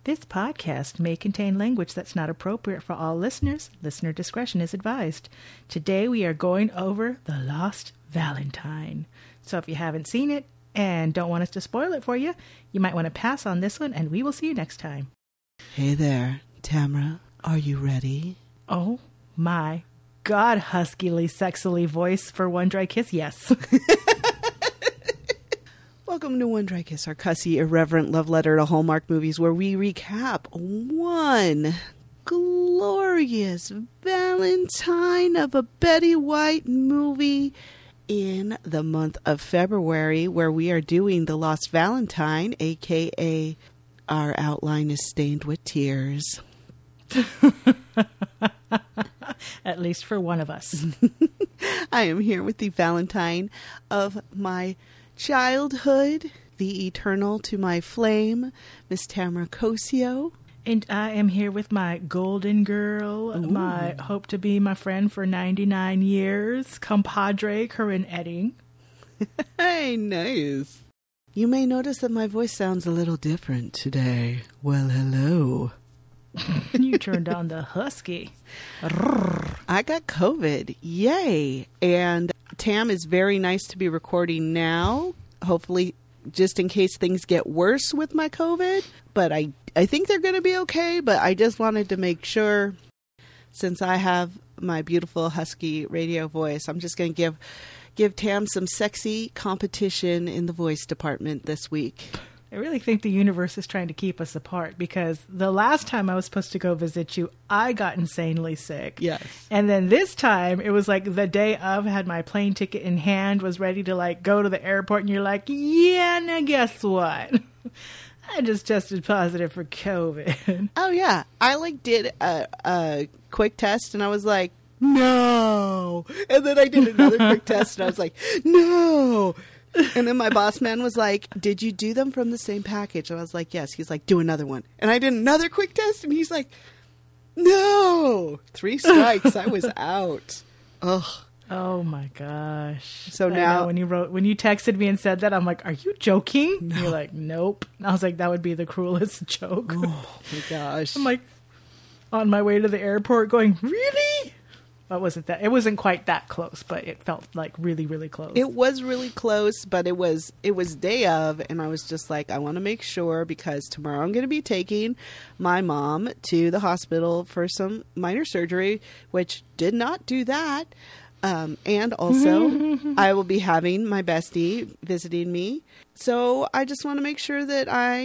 This podcast may contain language that's not appropriate for all listeners. Listener discretion is advised. Today we are going over The Lost Valentine. So if you haven't seen it and don't want us to spoil it for you, you might want to pass on this one, and we will see you next time. Hey there, Tamara. Are you ready? Oh my God, huskily, sexily voice for One Dry Kiss, yes. Welcome to One Dry Kiss, our cussy, irreverent love letter to Hallmark movies, where we recap one glorious Valentine of a Betty White movie in the month of February, where we are doing The Lost Valentine, a.k.a. Our Outline is Stained with Tears. At least for one of us. I am here with the Valentine of my childhood, the eternal to my flame, Miss Tamara Cosio. And I am here with my golden girl, my hope to be my friend for 99 years, compadre Corinne Edding. Hey, nice. You may notice that my voice sounds a little different today. Well, hello. You turned on the husky. I got COVID. Yay. And Tam is very nice to be recording now. Hopefully, just in case things get worse with my COVID. But I think they're going to be okay. But I just wanted to make sure, since I have my beautiful husky radio voice, I'm just going to give Tam some sexy competition in the voice department this week. I really think the universe is trying to keep us apart, because the last time I was supposed to go visit you, I got insanely sick. Yes. And then this time, it was like the day of, had my plane ticket in hand, was ready to like go to the airport, and you're like, yeah, now guess what? I just tested positive for COVID. Oh, yeah. I did a quick test, and I was like, no. And then I did another quick test, and I was like, no. And then my boss man was like, did you do them from the same package? And I was like, yes. He's like, do another one. And I did another quick test, and he's like, no. 3 strikes. I was out. Ugh. Oh my gosh. So now when you texted me and said that, I'm like, are you joking? No. You're like, nope. And I was like, that would be the cruelest joke. Oh my gosh. I'm like, on my way to the airport going, really? It wasn't quite that close, but it felt like really, really close. It was really close, but it was day of, and I was just like, I want to make sure, because tomorrow I'm going to be taking my mom to the hospital for some minor surgery, which did not do that. And also I will be having my bestie visiting me. So I just want to make sure that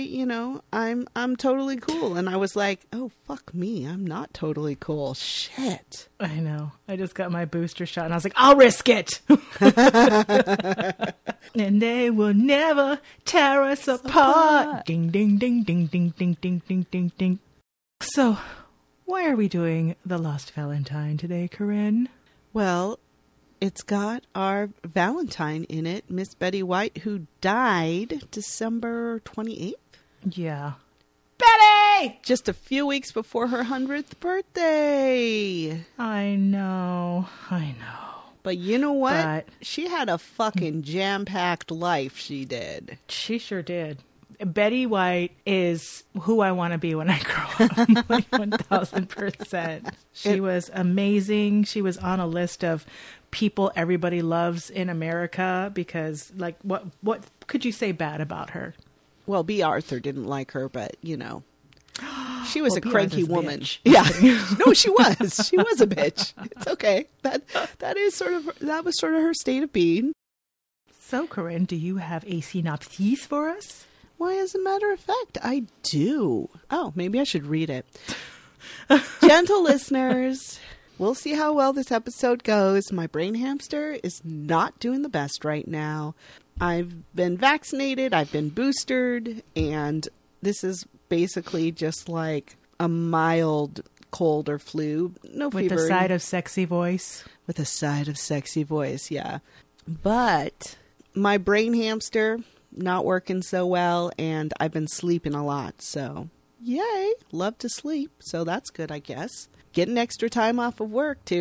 I'm totally cool. And I was like, oh, fuck me. I'm not totally cool. Shit. I know. I just got my booster shot and I was like, I'll risk it. And they will never tear us apart. Ding, ding, ding, ding, ding, ding, ding, ding, ding, ding. So why are we doing The Lost Valentine today, Corinne? Well, it's got our Valentine in it, Miss Betty White, who died December 28th. Yeah. Betty! Just a few weeks before her 100th birthday. I know. But you know what? She had a fucking jam-packed life, she did. She sure did. Betty White is who I want to be when I grow up. Like 1,000%. She was amazing. She was on a list of people everybody loves in America, because like what could you say bad about her? Well, B. Arthur didn't like her, but she was a cranky woman. Bitch. Yeah. No, she was. She was a bitch. It's okay. That was sort of her state of being. So, Corinne, do you have a synopsis for us? Why, as a matter of fact, I do. Oh, maybe I should read it. Gentle listeners, we'll see how well this episode goes. My brain hamster is not doing the best right now. I've been vaccinated, I've been boosted, and this is basically just like a mild cold or flu. No fever. With a side of sexy voice. With a side of sexy voice, yeah. But my brain hamster, not working so well, and I've been sleeping a lot, so yay, love to sleep, so that's good, I guess. Getting extra time off of work to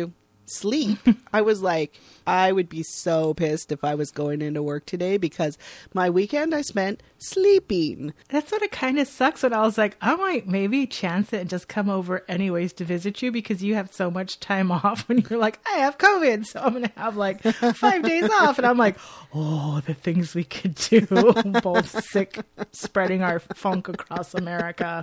sleep. I was like, I would be so pissed if I was going into work today because my weekend I spent sleeping. That's what it kind of sucks when I was like, I might maybe chance it and just come over anyways to visit you because you have so much time off when you're like, I have COVID, so I'm going to have like 5 days off. And I'm like, oh, the things we could do. Both sick, spreading our funk across America.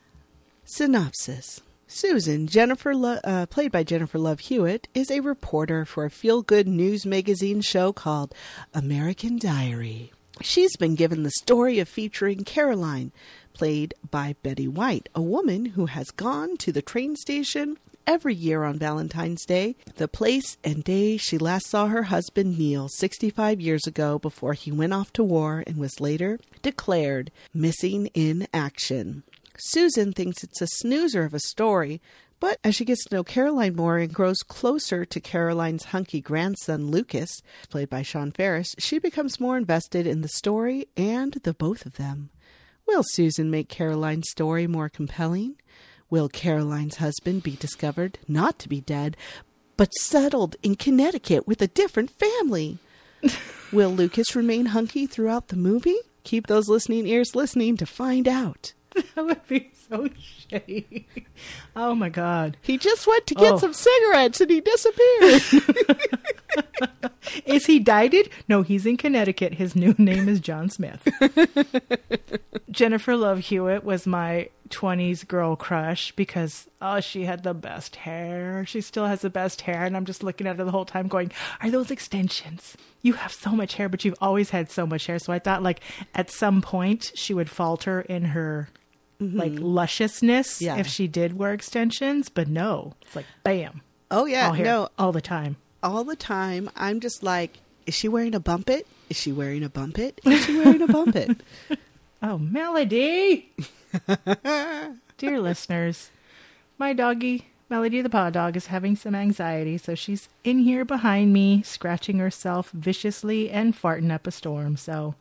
Synopsis. Susan, played by Jennifer Love Hewitt, is a reporter for a feel-good news magazine show called American Diary. She's been given the story of featuring Caroline, played by Betty White, a woman who has gone to the train station every year on Valentine's Day, the place and day she last saw her husband Neil 65 years ago before he went off to war and was later declared missing in action. Susan thinks it's a snoozer of a story, but as she gets to know Caroline more and grows closer to Caroline's hunky grandson Lucas, played by Sean Ferris, she becomes more invested in the story and the both of them. Will Susan make Caroline's story more compelling? Will Caroline's husband be discovered not to be dead, but settled in Connecticut with a different family? Will Lucas remain hunky throughout the movie? Keep those listening ears listening to find out. That would be so shitty. Oh my God. He just went to get some cigarettes and he disappeared. Is he dieted? No, he's in Connecticut. His new name is John Smith. Jennifer Love Hewitt was my 20s girl crush because, she had the best hair. She still has the best hair. And I'm just looking at her the whole time going, are those extensions? You have so much hair, but you've always had so much hair. So I thought like at some point she would falter in her like lusciousness if she did wear extensions. But no, it's like, bam. Oh, yeah. All hair, no, all the time. All the time. I'm just like, is she wearing a bumpet? Is she wearing a bumpet? Is she wearing a bumpet? Oh, Melody. Dear listeners, my doggy, Melody the Paw Dog, is having some anxiety, so she's in here behind me, scratching herself viciously and farting up a storm. So,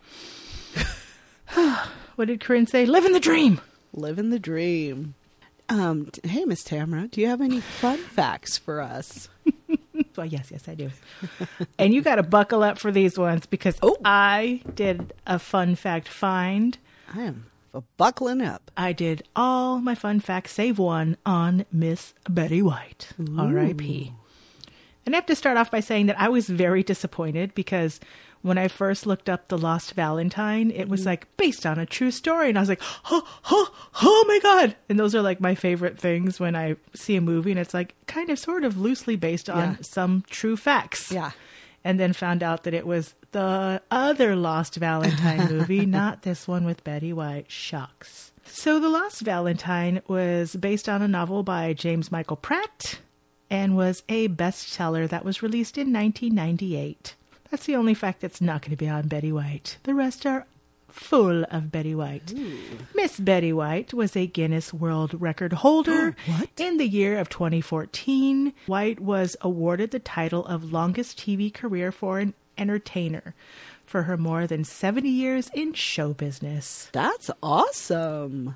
what did Corinne say? Living the dream. Living the dream. Hey, Miss Tamara, do you have any fun facts for us? Well, yes, I do. And you got to buckle up for these ones because I did a fun fact find. I am buckling up. I did all my fun facts, save one, on Miss Betty White, R.I.P. And I have to start off by saying that I was very disappointed because when I first looked up The Lost Valentine, it was like based on a true story. And I was like, oh my God. And those are like my favorite things when I see a movie and it's like kind of sort of loosely based on some true facts. Yeah. And then found out that it was the other Lost Valentine movie, not this one with Betty White. Shucks. So The Lost Valentine was based on a novel by James Michael Pratt and was a bestseller that was released in 1998. That's the only fact that's not going to be on Betty White. The rest are full of Betty White. Miss Betty White was a Guinness World Record holder in the year of 2014. White was awarded the title of longest TV career for an entertainer for her more than 70 years in show business. That's awesome.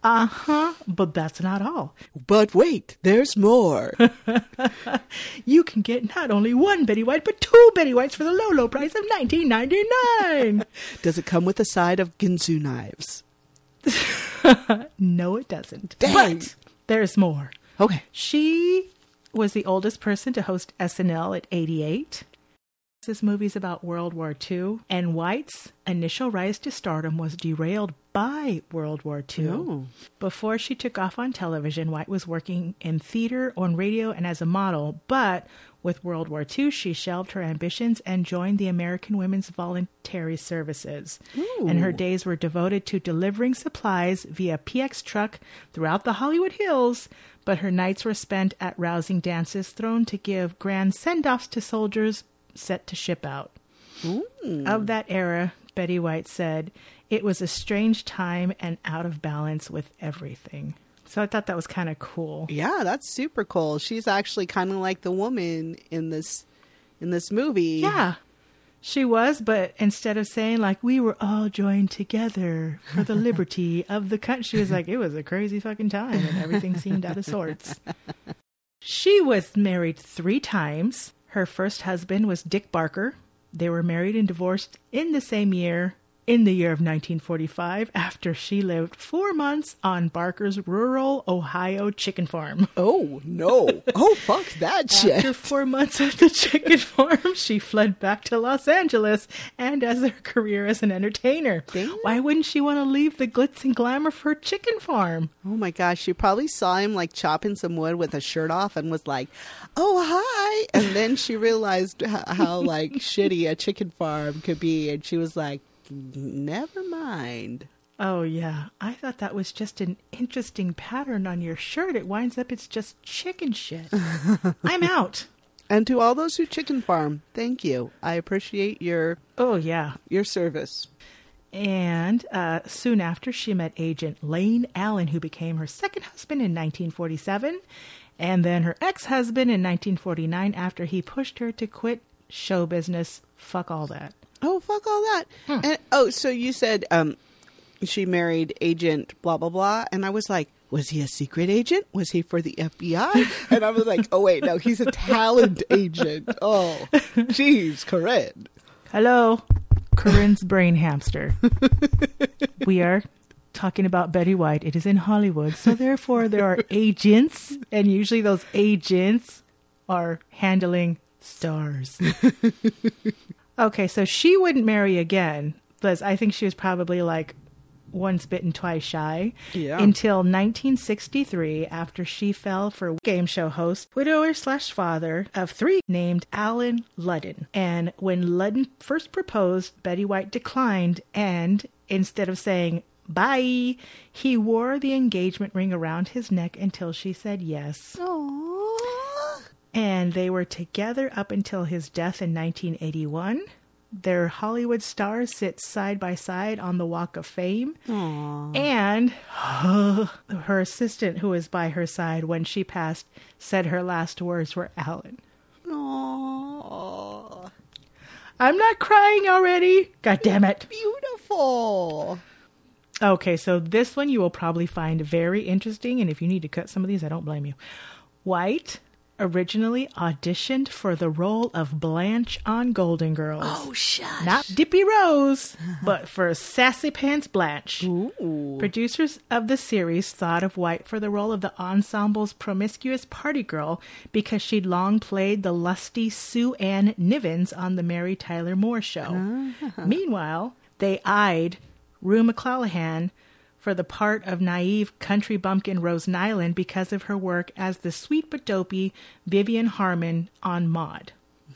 But that's not all. But wait, there's more. You can get not only one Betty White, but two Betty Whites for the low, low price of $19.99. Does it come with a side of Ginsu knives? No, it doesn't. Dang. But there's more. Okay. She was the oldest person to host SNL at 88. This movie's about World War II, and White's initial rise to stardom was derailed by World War II. Oh. Before she took off on television, White was working in theater, on radio, and as a model, but with World War II, she shelved her ambitions and joined the American Women's Voluntary Services. Ooh. And her days were devoted to delivering supplies via PX truck throughout the Hollywood Hills, but her nights were spent at rousing dances thrown to give grand send-offs to soldiers set to ship out. Ooh. Of that era, Betty White said, "It was a strange time and out of balance with everything." So I thought that was kind of cool. Yeah, that's super cool. She's actually kind of like the woman in this movie. Yeah, she was, but instead of saying like we were all joined together for the liberty of the country, she was like, it was a crazy fucking time and everything seemed out of sorts. She was married 3 times. Her first husband was Dick Barker. They were married and divorced in the same year, in the year of 1945, after she lived 4 months on Barker's rural Ohio chicken farm. Oh, no. Oh, fuck that shit. After 4 months at the chicken farm, she fled back to Los Angeles and as her career as an entertainer. Damn. Why wouldn't she want to leave the glitz and glamour for her chicken farm? Oh my gosh, she probably saw him like chopping some wood with a shirt off and was like, oh, hi. And then she realized how like shitty a chicken farm could be. And she was like, never mind. Oh, yeah. I thought that was just an interesting pattern on your shirt. It winds up it's just chicken shit. I'm out. And to all those who chicken farm, thank you. I appreciate your service. And soon after, she met agent Lane Allen, who became her second husband in 1947, and then her ex-husband in 1949 after he pushed her to quit show business. Fuck all that. Oh, fuck all that. And so you said she married agent blah, blah, blah. And I was like, was he a secret agent? Was he for the FBI? And I was like, oh, wait, no, he's a talent agent. Oh, jeez, Corinne. Hello, Corinne's brain hamster. We are talking about Betty White. It is in Hollywood. So therefore, there are agents. And usually those agents are handling stars. Okay, so she wouldn't marry again, because I think she was probably like once bitten, twice shy. Yeah. Until 1963, after she fell for game show host, widower/father of 3 named Alan Ludden. And when Ludden first proposed, Betty White declined, and instead of saying bye, he wore the engagement ring around his neck until she said yes. Aww. And they were together up until his death in 1981. Their Hollywood stars sit side by side on the Walk of Fame. Aww. And her assistant, who was by her side when she passed, said her last words were Alan. Aww. I'm not crying already. God damn it. Beautiful. Okay, so this one you will probably find very interesting. And if you need to cut some of these, I don't blame you. White originally auditioned for the role of Blanche on Golden Girls. Oh, shush. Not Dippy Rose, but for Sassy Pants Blanche. Ooh. Producers of the series thought of White for the role of the ensemble's promiscuous party girl because she'd long played the lusty Sue Ann Nivens on the Mary Tyler Moore Show. Meanwhile, they eyed Rue McClanahan for the part of naive country bumpkin Rose Nyland because of her work as the sweet but dopey Vivian Harmon on Maude.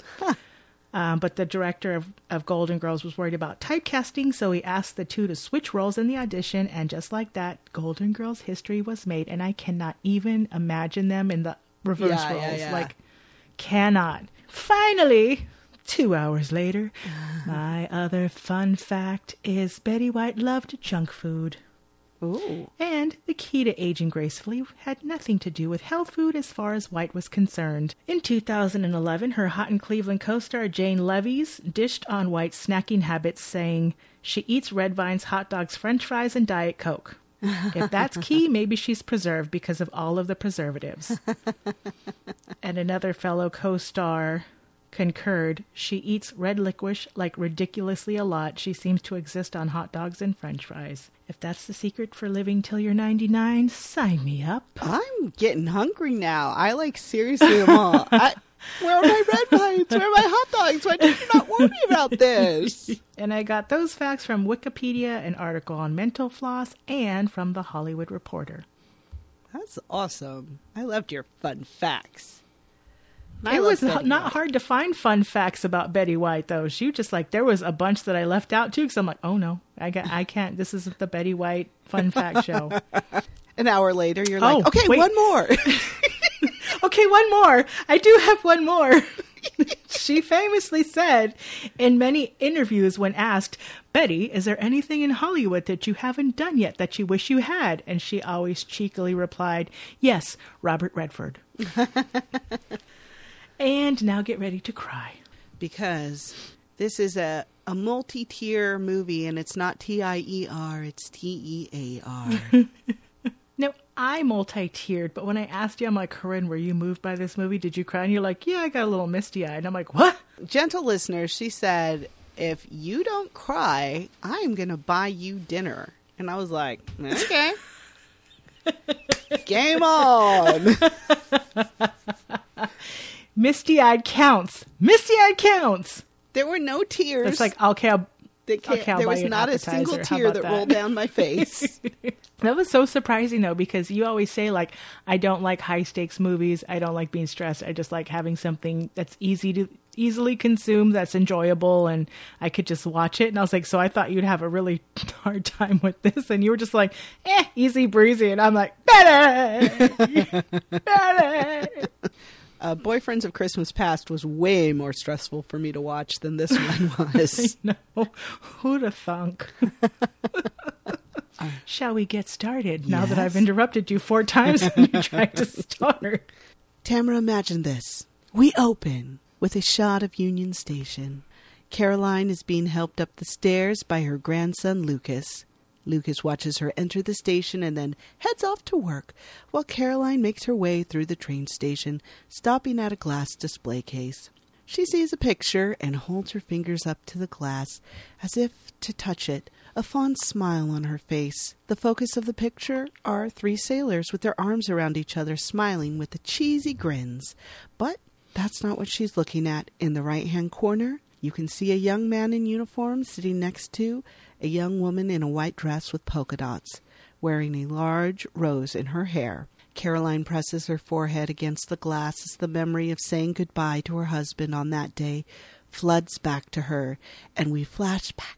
But the director of Golden Girls was worried about typecasting, so he asked the two to switch roles in the audition, and just like that, Golden Girls history was made, and I cannot even imagine them in the reverse roles. Yeah. Like, cannot. Finally, 2 hours later, my other fun fact is Betty White loved junk food. Ooh. And the key to aging gracefully had nothing to do with health food as far as White was concerned. In 2011, her Hot in Cleveland co-star Jane Levies dished on White's snacking habits, saying she eats Red Vines, hot dogs, french fries, and Diet Coke. If that's key, maybe she's preserved because of all of the preservatives. And another fellow co-star concurred, she eats red licorice like ridiculously a lot. She seems to exist on hot dogs and french fries. If that's the secret for living till you're 99, sign me up. I'm getting hungry now. I seriously am all. Where are my red vines? Where are my hot dogs? Why did you not warn me about this? And I got those facts from Wikipedia, an article on mental floss, and from The Hollywood Reporter. That's awesome. I loved your fun facts. It was not hard to find fun facts about Betty White, though. She just there was a bunch that I left out too, because I'm like, oh no, I can't. This isn't the Betty White fun fact show. An hour later, you're like, okay, wait. one more. Okay, one more. I do have one more. She famously said in many interviews when asked, Betty, is there anything in Hollywood that you haven't done yet that you wish you had? And she always cheekily replied, yes, Robert Redford. And now get ready to cry. Because this is a multi-tier movie, and it's not TIER, it's TEAR. No, I multi-tiered, but when I asked you, I'm like, Corinne, were you moved by this movie? Did you cry? And you're like, yeah, I got a little misty-eyed. And I'm like, what? Gentle listeners, she said, if you don't cry, I'm going to buy you dinner. And I was like, okay. Game on. Misty-eyed counts. Misty-eyed counts. There were no tears. It's like, okay, I'll there was not a single tear that rolled down my face. That was so surprising, though, because you always say, like, I don't like high-stakes movies. I don't like being stressed. I just like having something that's easily consumed, that's enjoyable, and I could just watch it. And I was like, so I thought you'd have a really hard time with this. And you were just like, easy breezy. And I'm like, better. Boyfriends of Christmas Past was way more stressful for me to watch than this one was. No, who'd have thunk? Shall we get started now that I've interrupted you 4 times and you tried to start? Tamara, imagine this. We open with a shot of Union Station. Caroline is being helped up the stairs by her grandson, Lucas. Lucas watches her enter the station and then heads off to work, while Caroline makes her way through the train station, stopping at a glass display case. She sees a picture and holds her fingers up to the glass, as if to touch it, a fond smile on her face. The focus of the picture are 3 sailors with their arms around each other, smiling with the cheesy grins. But that's not what she's looking at. In the right-hand corner, you can see a young man in uniform sitting next to a young woman in a white dress with polka dots, wearing a large rose in her hair. Caroline presses her forehead against the glass as the memory of saying goodbye to her husband on that day floods back to her, and we flash back.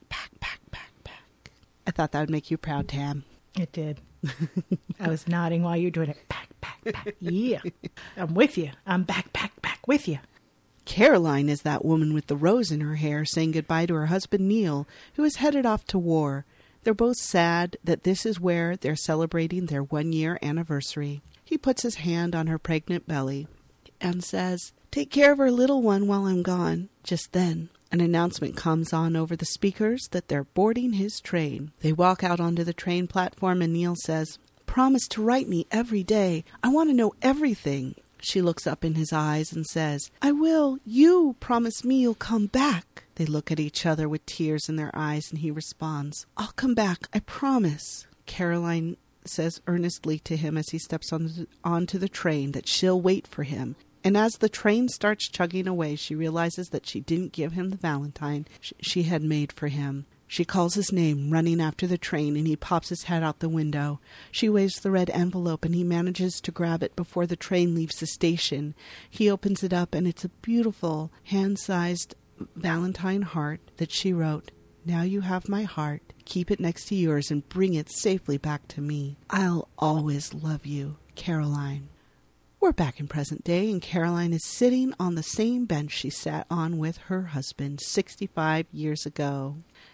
I thought that would make you proud, Tam. It did. I was nodding while you were doing it. Back. Yeah. I'm with you. I'm back with you. Caroline is that woman with the rose in her hair saying goodbye to her husband, Neil, who is headed off to war. They're both sad that this is where they're celebrating their 1-year anniversary. He puts his hand on her pregnant belly and says, "Take care of our little one while I'm gone." Just then, an announcement comes on over the speakers that they're boarding his train. They walk out onto the train platform and Neil says, "Promise to write me every day. I want to know everything." She looks up in his eyes and says, "I will. You promise me you'll come back." They look at each other with tears in their eyes and he responds, "I'll come back. I promise." Caroline says earnestly to him as he steps onto the train that she'll wait for him. And as the train starts chugging away, she realizes that she didn't give him the valentine she had made for him. She calls his name, running after the train, and he pops his head out the window. She waves the red envelope, and he manages to grab it before the train leaves the station. He opens it up, and it's a beautiful, hand-sized valentine heart that she wrote. "Now you have my heart. Keep it next to yours and bring it safely back to me. I'll always love you, Caroline." We're back in present day, and Caroline is sitting on the same bench she sat on with her husband 65 years ago.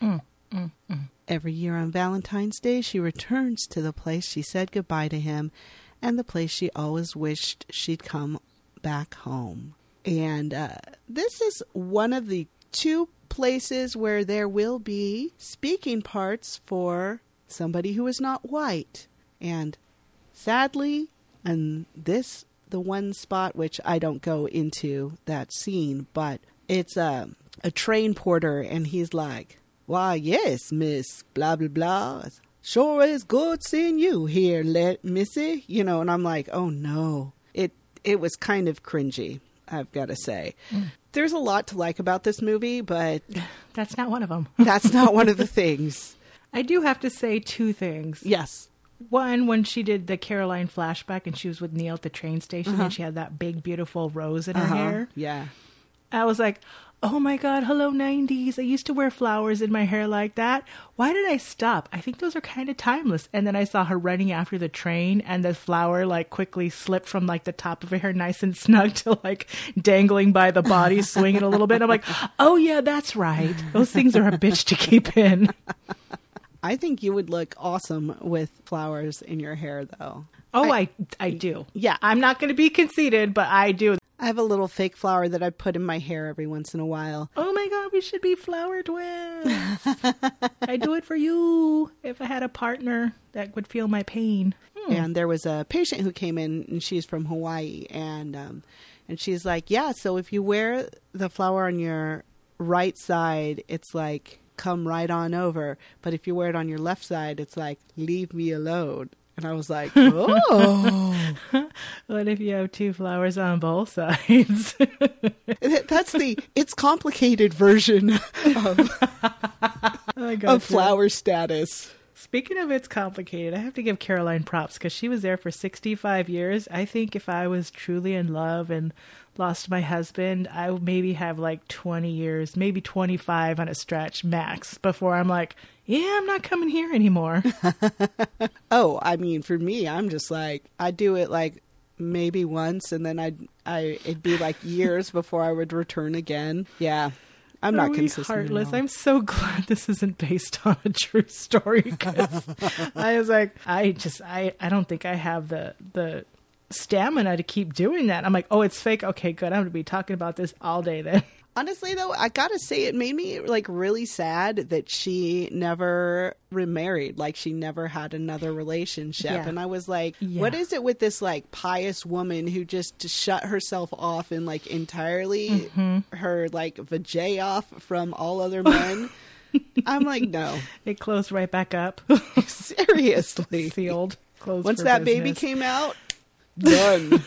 Every year on Valentine's Day, she returns to the place she said goodbye to him and the place she always wished she'd come back home. And this is one of the 2 places where there will be speaking parts for somebody who is not white. And sadly, and this, the one spot which I don't go into that scene, but it's a train porter, and he's like, "Why, yes, Miss blah, blah, blah. Sure is good seeing you here, missy." You know, and I'm like, oh no. It was kind of cringy, I've got to say. There's a lot to like about this movie, but that's not one of them. That's not one of the things. I do have to say 2 things. Yes. One, when she did the Caroline flashback and she was with Neil at the train station and she had that big, beautiful rose in her hair. Yeah. I was like, oh my God, hello 90s. I used to wear flowers in my hair like that. Why did I stop? I think those are kind of timeless. And then I saw her running after the train and the flower like quickly slipped from like the top of her hair nice and snug to like dangling by the body, swinging a little bit. I'm like, oh yeah, that's right. Those things are a bitch to keep in. I think you would look awesome with flowers in your hair, though. Oh, I do. Yeah. I'm not going to be conceited, but I do. I have a little fake flower that I put in my hair every once in a while. Oh my God, we should be flower twins. I'd do it for you if I had a partner that would feel my pain. And there was a patient who came in, and she's from Hawaii, and she's like, yeah, so if you wear the flower on your right side, it's like, come right on over. But if you wear it on your left side, it's like, leave me alone. And I was like, oh. What if you have two flowers on both sides? That's the it's complicated version of flower status. Speaking of it's complicated, I have to give Caroline props because she was there for 65 years. I think if I was truly in love and lost my husband, I would maybe have like 20 years, maybe 25 on a stretch max before I'm like, yeah, I'm not coming here anymore. Oh, I mean, for me, I'm just like, I do it like maybe once, and then it'd be like years before I would return again. Yeah. I'm not consistent. Heartless. I'm so glad this isn't based on a true story because I was like, I don't think I have the stamina to keep doing that. I'm like, oh, it's fake. Okay, good. I'm going to be talking about this all day then. Honestly, though, I gotta say it made me like really sad that she never remarried. Like she never had another relationship. Yeah. And I was like, what is it with this like pious woman who just shut herself off and like entirely her like vajay off from all other men? I'm like, no. It closed right back up. Seriously. Sealed. Closed. Once that baby came out, done.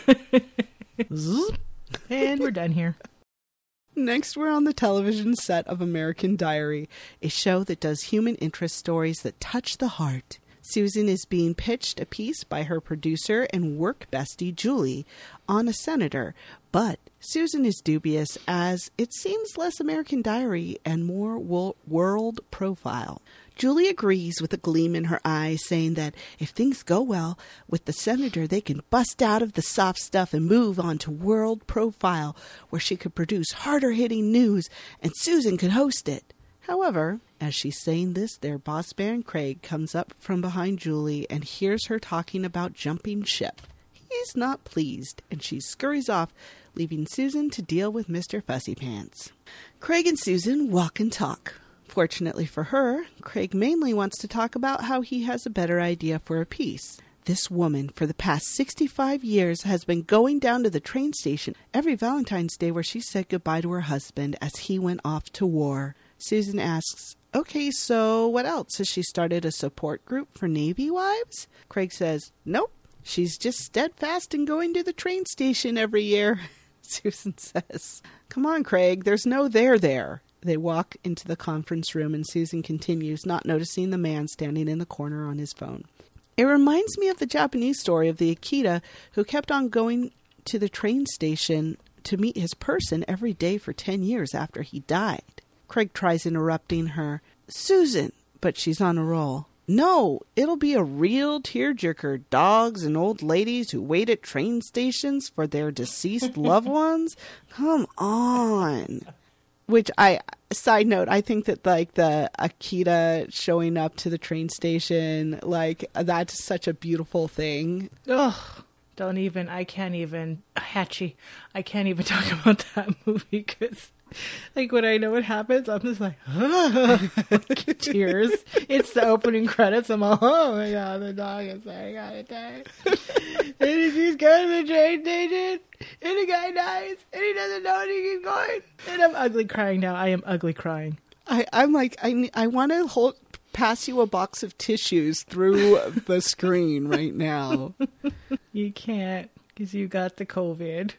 And we're done here. Next, we're on the television set of American Diary, a show that does human interest stories that touch the heart. Susan is being pitched a piece by her producer and work bestie, Julie, on a senator, but Susan is dubious as it seems less American Diary and more world profile. Julie agrees with a gleam in her eyes, saying that if things go well with the senator, they can bust out of the soft stuff and move on to world profile, where she could produce harder-hitting news and Susan could host it. However, as she's saying this, their boss man Craig comes up from behind Julie and hears her talking about jumping ship. He's not pleased, and she scurries off, leaving Susan to deal with Mr. Fussy Pants. Craig and Susan walk and talk. Fortunately for her, Craig mainly wants to talk about how he has a better idea for a piece. This woman, for the past 65 years, has been going down to the train station every Valentine's Day where she said goodbye to her husband as he went off to war. Susan asks, okay, so what else? Has she started a support group for Navy wives? Craig says, nope. She's just steadfast in going to the train station every year. Susan says, come on, Craig, there's no there. They walk into the conference room and Susan continues, not noticing the man standing in the corner on his phone. It reminds me of the Japanese story of the Akita who kept on going to the train station to meet his person every day for 10 years after he died. Craig tries interrupting her. Susan, but she's on a roll. No, it'll be a real tearjerker. Dogs and old ladies who wait at train stations for their deceased loved ones? Come on. Which side note, I think that like the Akita showing up to the train station, like that's such a beautiful thing. Ugh, I can't even talk about that movie because like when I know what happens, I'm just like tears. It's the opening credits. I'm like, oh my god, the dog is saying I gotta die. And he's going to the train station, and the guy dies, and he doesn't know and he keeps going. And I'm ugly crying now. I am ugly crying. I'm like, I want to pass you a box of tissues through the screen right now. You can't because you got the COVID.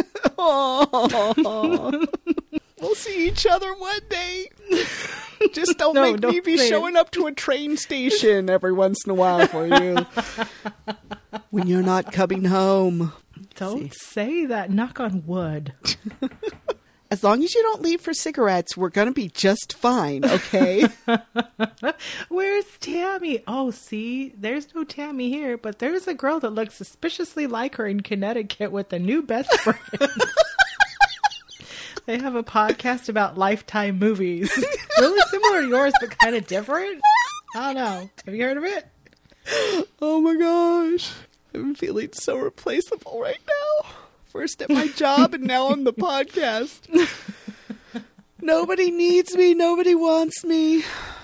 Oh. We'll see each other one day. Just don't make me be showing up to a train station every once in a while for you. When you're not coming home. Don't say that. Knock on wood. As long as you don't leave for cigarettes, we're going to be just fine, okay? Where's Tammy? Oh, see, there's no Tammy here, but there's a girl that looks suspiciously like her in Connecticut with a new best friend. They have a podcast about Lifetime movies. Really similar to yours, but kind of different. I don't know. Have you heard of it? Oh my gosh. I'm feeling so replaceable right now. First at my job and now on the podcast. Nobody needs me. Nobody wants me.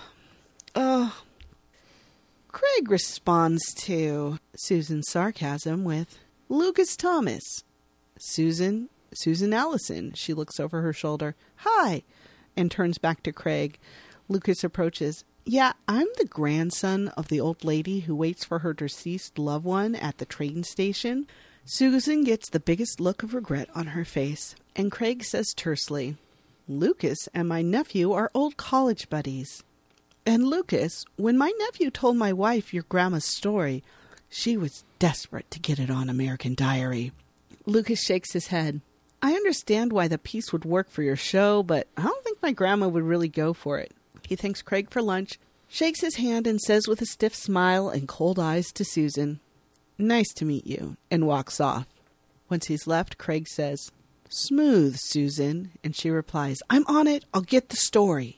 Craig responds to Susan's sarcasm with Lucas Thomas. Susan Allison. She looks over her shoulder. Hi. And turns back to Craig. Lucas approaches. Yeah, I'm the grandson of the old lady who waits for her deceased loved one at the train station. Susan gets the biggest look of regret on her face, and Craig says tersely, Lucas and my nephew are old college buddies. And Lucas, when my nephew told my wife your grandma's story, she was desperate to get it on American Diary. Lucas shakes his head. I understand why the piece would work for your show, but I don't think my grandma would really go for it. He thanks Craig for lunch, shakes his hand, and says with a stiff smile and cold eyes to Susan, Nice to meet you, and walks off. Once he's left, Craig says, Smooth, Susan, and she replies, I'm on it. I'll get the story.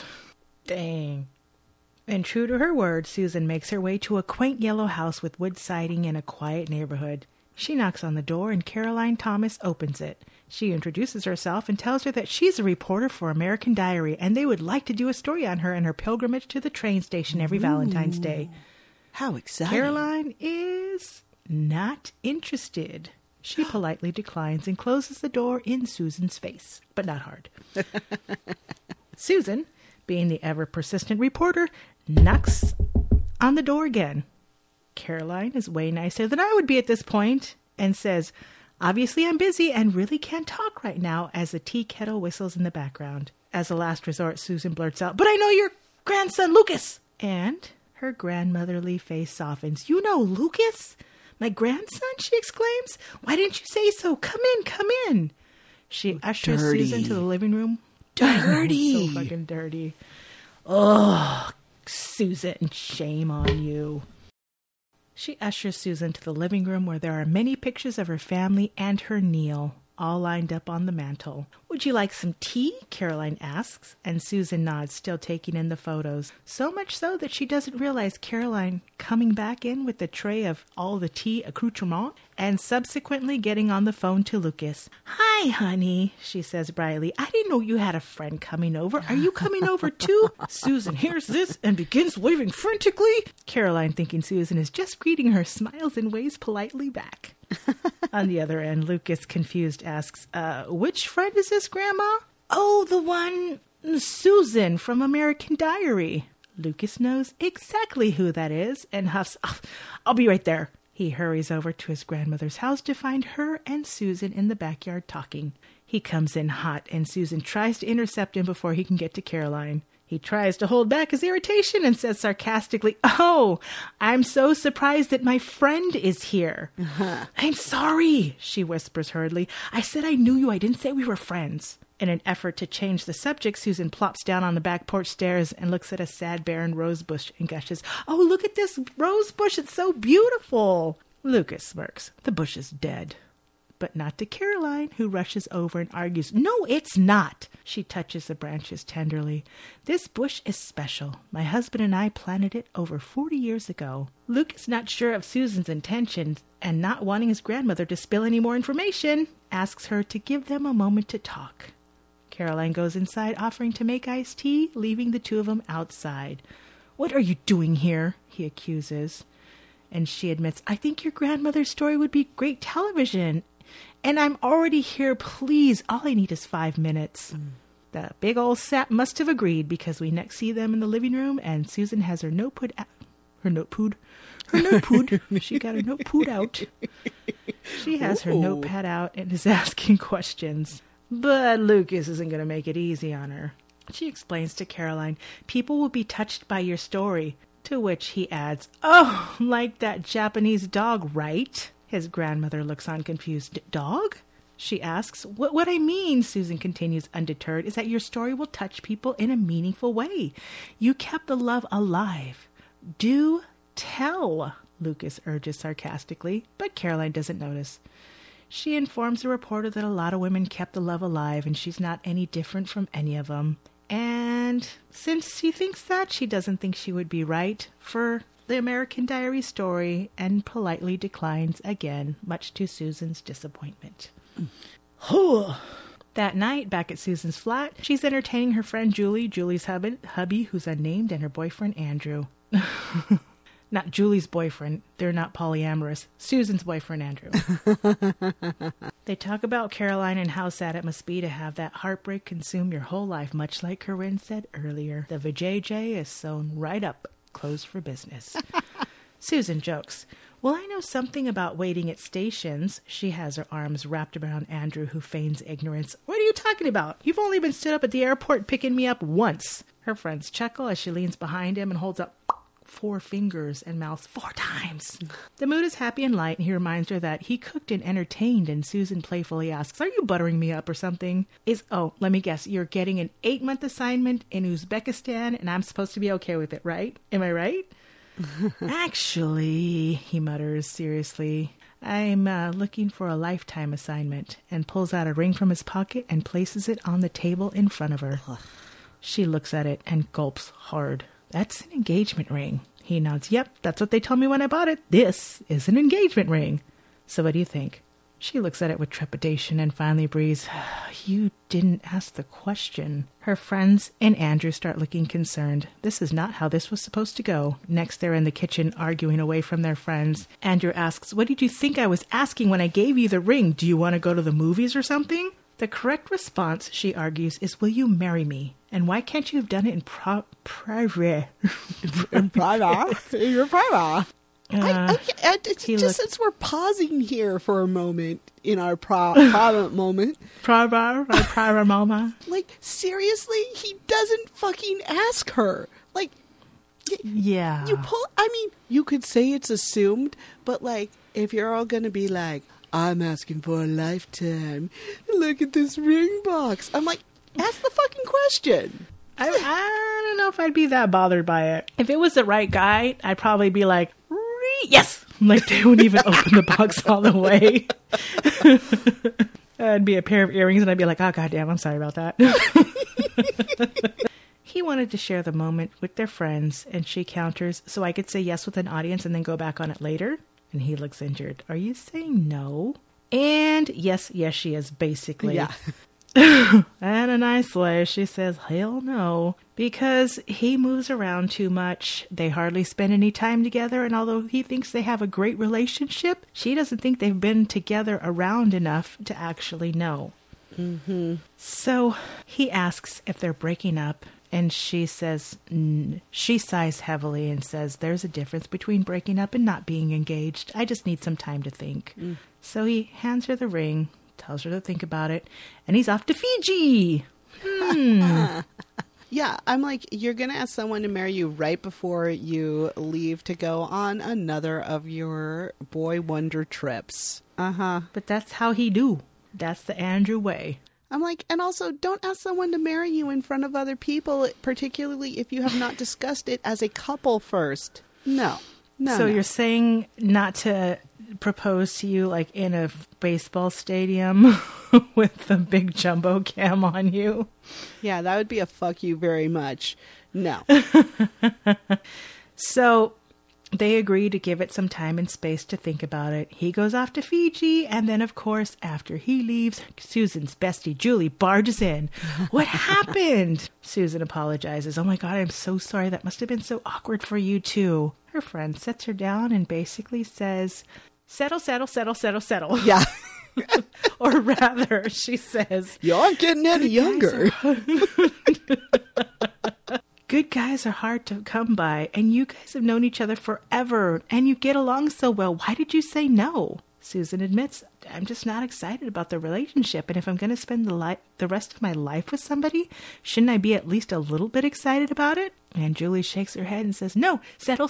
Dang. And true to her word, Susan makes her way to a quaint yellow house with wood siding in a quiet neighborhood. She knocks on the door and Caroline Thomas opens it. She introduces herself and tells her that she's a reporter for American Diary and they would like to do a story on her and her pilgrimage to the train station every Valentine's Day. How exciting. Caroline is not interested. She politely declines and closes the door in Susan's face, but not hard. Susan, being the ever-persistent reporter, knocks on the door again. Caroline is way nicer than I would be at this point and says, Obviously I'm busy and really can't talk right now, as the tea kettle whistles in the background. As a last resort, Susan blurts out, But I know your grandson, Lucas! And her grandmotherly face softens. You know Lucas? My grandson? She exclaims. Why didn't you say so? Come in. She ushers Susan to the living room. Dirty. So fucking dirty. Oh, Susan, shame on you. She ushers Susan to the living room where there are many pictures of her family and her Neil, all lined up on the mantel. Would you like some tea? Caroline asks, and Susan nods, still taking in the photos. So much so that she doesn't realize Caroline coming back in with the tray of all the tea accoutrement and subsequently getting on the phone to Lucas. Hi, honey, she says brightly. I didn't know you had a friend coming over. Are you coming over too? Susan hears this and begins waving frantically. Caroline, thinking Susan is just greeting her, smiles and waves politely back. On the other end, Lucas, confused, asks, which friend is this, Grandma? Oh, the one, Susan from American Diary. Lucas knows exactly who that is and huffs, I'll be right there. He hurries over to his grandmother's house to find her and Susan in the backyard talking. He comes in hot, and Susan tries to intercept him before he can get to Caroline. He tries to hold back his irritation and says sarcastically, Oh, I'm so surprised that my friend is here. I'm sorry, she whispers hurriedly. I said I knew you. I didn't say we were friends. In an effort to change the subject, Susan plops down on the back porch stairs and looks at a sad barren rose bush and gushes, Oh, look at this rose bush. It's so beautiful. Lucas smirks. The bush is dead. But not to Caroline, who rushes over and argues, No, it's not. She touches the branches tenderly. This bush is special. My husband and I planted it over 40 years ago. Luke is not sure of Susan's intentions, and not wanting his grandmother to spill any more information, asks her to give them a moment to talk. Caroline goes inside, offering to make iced tea, leaving the two of them outside. What are you doing here? He accuses. And she admits, I think your grandmother's story would be great television. And I'm already here, please. All I need is 5 minutes. The big old sap must have agreed, because we next see them in the living room and Susan has her notepad out. She got her notepad out. She has her notepad out and is asking questions. But Lucas isn't going to make it easy on her. She explains to Caroline, people will be touched by your story. To which he adds, Oh, like that Japanese dog, right? His grandmother looks on confused. Dog? She asks. What I mean, Susan continues undeterred, is that your story will touch people in a meaningful way. You kept the love alive. Do tell, Lucas urges sarcastically, but Caroline doesn't notice. She informs the reporter that a lot of women kept the love alive and she's not any different from any of them. And since she thinks that, she doesn't think she would be right for the American Diary story and politely declines again, much to Susan's disappointment. That night, back at Susan's flat, she's entertaining her friend Julie, Julie's hubby, who's unnamed, and her boyfriend Andrew. Not Julie's boyfriend. They're not polyamorous. Susan's boyfriend, Andrew. They talk about Caroline and how sad it must be to have that heartbreak consume your whole life, much like Corinne said earlier. The vajayjay is sewn right up, closed for business. Susan jokes, well, I know something about waiting at stations. She has her arms wrapped around Andrew, who feigns ignorance. What are you talking about? You've only been stood up at the airport picking me up once. Her friends chuckle as she leans behind him and holds up 4 fingers and mouths 4 times. The mood is happy and light, and he reminds her that he cooked and entertained, and Susan playfully asks, are you buttering me up or something? Let me guess, you're getting an 8-month assignment in Uzbekistan, and I'm supposed to be okay with it, right? Am I right? Actually, he mutters seriously, I'm looking for a lifetime assignment, and pulls out a ring from his pocket and places it on the table in front of her. She looks at it and gulps hard. That's an engagement ring. He nods. Yep, that's what they told me when I bought it. This is an engagement ring. So what do you think? She looks at it with trepidation and finally breathes, you didn't ask the question. Her friends and Andrew start looking concerned. This is not how this was supposed to go. Next, they're in the kitchen arguing away from their friends. Andrew asks, what did you think I was asking when I gave you the ring? Do you want to go to the movies or something? The correct response, she argues, is, will you marry me? And why can't you have done it in private? In private? You're private. Since we're pausing here for a moment in our private moment. Private moment. Like, seriously? He doesn't fucking ask her. Like, yeah. You could say it's assumed, but like, if you're all gonna be like, I'm asking for a lifetime. Look at this ring box. I'm like, ask the fucking question. I don't know if I'd be that bothered by it. If it was the right guy, I'd probably be like, yes! Like, they wouldn't even open the box all the way. It'd be a pair of earrings, and I'd be like, oh, goddamn, I'm sorry about that. He wanted to share the moment with their friends, and she counters, so I could say yes with an audience and then go back on it later. And he looks injured. Are you saying no? And yes, she is, basically. Yeah. And a nice way, she says, hell no. Because he moves around too much. They hardly spend any time together. And although he thinks they have a great relationship, she doesn't think they've been together around enough to actually know. Mm-hmm. So he asks if they're breaking up. And she says, she sighs heavily and says, there's a difference between breaking up and not being engaged. I just need some time to think. So he hands her the ring, tells her to think about it, and he's off to Fiji. Yeah, I'm like, you're going to ask someone to marry you right before you leave to go on another of your boy wonder trips. But that's how he do. That's the Andrew way. I'm like, and also, don't ask someone to marry you in front of other people, particularly if you have not discussed it as a couple first. No. So you're saying not to propose to you like in a baseball stadium with the big jumbo cam on you? Yeah, that would be a fuck you very much. No. So they agree to give it some time and space to think about it. He goes off to Fiji, and then, of course, after he leaves, Susan's bestie, Julie, barges in. What happened? Susan apologizes. Oh my God, I'm so sorry. That must have been so awkward for you, too. Her friend sets her down and basically says, settle. Yeah. Or rather, she says, you aren't getting any younger. Good guys are hard to come by, and you guys have known each other forever, and you get along so well. Why did you say no? Susan admits, I'm just not excited about the relationship, and if I'm going to spend the rest of my life with somebody, shouldn't I be at least a little bit excited about it? And Julie shakes her head and says, no, settle.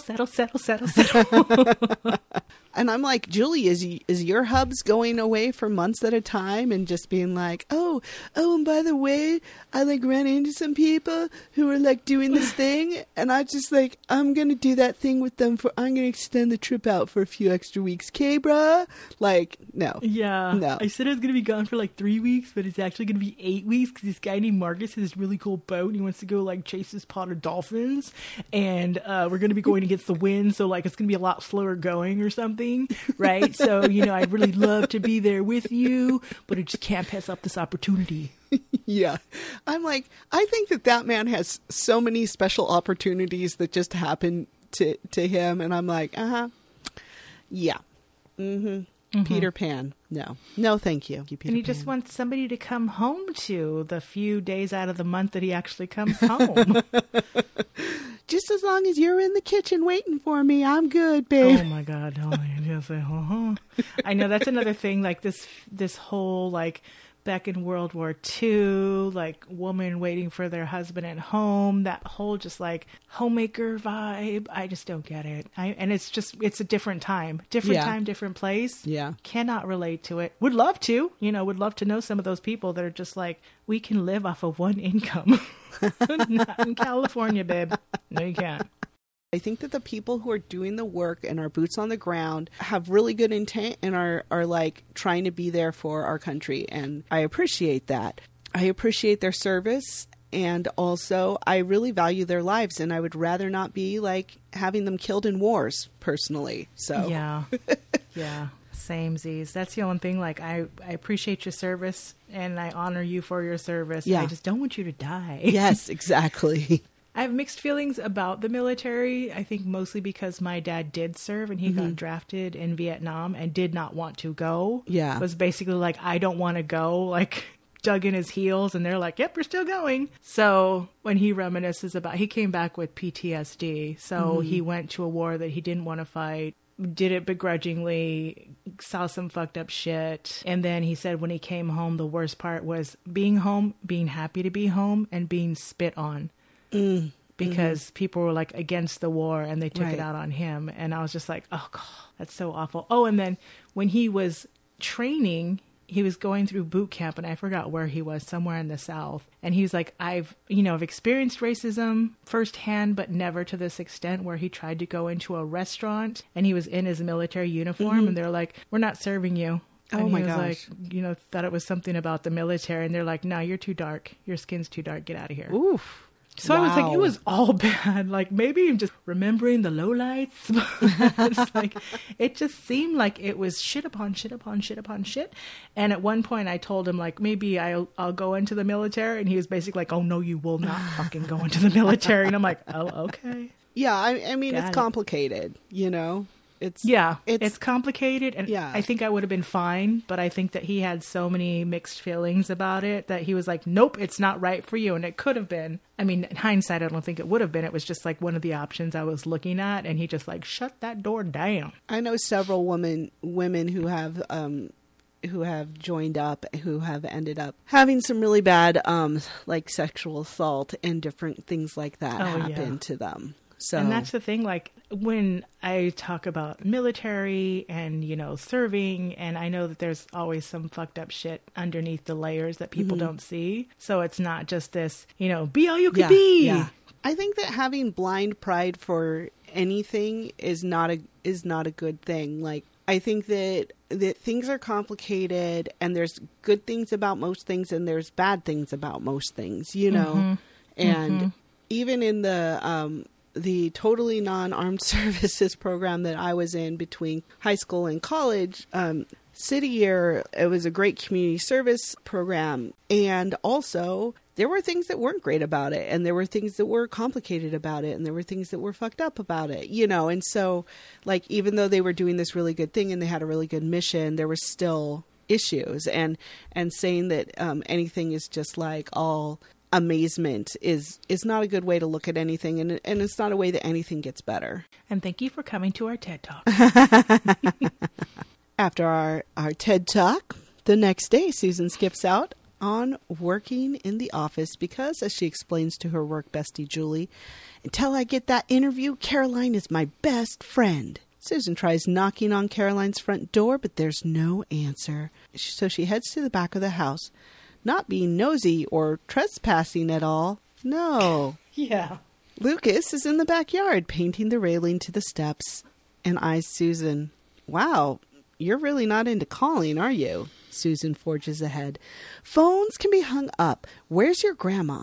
And I'm like, Julie, is your hubs going away for months at a time and just being like, oh, and by the way, I like ran into some people who were like doing this thing, and I just like, I'm going to do that thing with them I'm going to extend the trip out for a few extra weeks. Okay, bruh? Like, no. Yeah. No. I said I was going to be gone for like 3 weeks, but it's actually going to be 8 weeks because this guy named Marcus has this really cool boat and he wants to go like chase this pot of dolphins lessons, and we're going to be going against the wind, so like it's going to be a lot slower going or something, right? So, I'd really love to be there with you, but I just can't pass up this opportunity. Yeah. I'm like, I think that man has so many special opportunities that just happen to him. And I'm like, yeah. Peter Pan. No, thank you. Peter and he Pan. just wants somebody to come home to the few days out of the month that he actually comes home. Just as long as you're in the kitchen waiting for me, I'm good, babe. Oh my God. Oh, yes, I know that's another thing. Like this whole like back in World War II, like woman waiting for their husband at home, that whole just like homemaker vibe. I just don't get it. And it's a different time, different place. Yeah. Cannot relate to it. Would love to, would love to know some of those people that are just like, we can live off of one income. Not in California, babe. No, you can't. I think that the people who are doing the work and are boots on the ground have really good intent and are like trying to be there for our country. And I appreciate that. I appreciate their service. And also I really value their lives, and I would rather not be like having them killed in wars personally. So yeah. Yeah. Same Z's. That's the only thing. Like I appreciate your service and I honor you for your service. Yeah. I just don't want you to die. Yes, exactly. I have mixed feelings about the military. I think mostly because my dad did serve and he got drafted in Vietnam and did not want to go. Yeah. Was basically like, I don't want to go, like dug in his heels, and they're like, yep, you're still going. So when he reminisces about, he came back with PTSD. So he went to a war that he didn't want to fight, did it begrudgingly, saw some fucked up shit. And then he said when he came home, the worst part was being home, being happy to be home, and being spit on. Because people were like against the war and they took it out on him. And I was just like, oh God, that's so awful. Oh, and then when he was training, he was going through boot camp, and I forgot where he was, somewhere in the South. And he was like, I've experienced racism firsthand, but never to this extent, where he tried to go into a restaurant and he was in his military uniform and they're like, we're not serving you. And oh my he was gosh. like, thought it was something about the military. And they're like, no, you're too dark. Your skin's too dark. Get out of here. Oof. So I was like, it was all bad. Like maybe I'm just remembering the lowlights. It's like, it just seemed like it was shit upon shit upon shit upon shit. And at one point I told him like, maybe I'll go into the military. And he was basically like, oh no, you will not fucking go into the military. And I'm like, oh, okay. Yeah. I mean, it's complicated, It's complicated, and I think I would have been fine, but I think that he had so many mixed feelings about it that he was like, nope, it's not right for you. And it could have been. I mean, in hindsight, I don't think it would have been. It was just like one of the options I was looking at, and he just like shut that door down. I know several women who have joined up, who have ended up having some really bad like sexual assault and different things like that happen to them. So, and that's the thing, like when I talk about military and, serving, and I know that there's always some fucked up shit underneath the layers that people don't see. So it's not just this, be all you could be. Yeah. I think that having blind pride for anything is not a good thing. Like, I think that things are complicated, and there's good things about most things and there's bad things about most things, and even in the totally non-armed services program that I was in between high school and college, City Year, it was a great community service program. And also there were things that weren't great about it, and there were things that were complicated about it, and there were things that were fucked up about it, and so like, even though they were doing this really good thing and they had a really good mission, there were still issues, and saying that anything is just like all amazement is not a good way to look at anything, and it's not a way that anything gets better. And thank you for coming to our TED Talk. After our TED Talk, the next day Susan skips out on working in the office because, as she explains to her work bestie Julie, until I get that interview, Caroline is my best friend. Susan tries knocking on Caroline's front door, but there's no answer. So she heads to the back of the house. Not being nosy or trespassing at all. No. Yeah. Lucas is in the backyard painting the railing to the steps and eyes Susan. Wow, you're really not into calling, are you? Susan forges ahead. Phones can be hung up. Where's your grandma?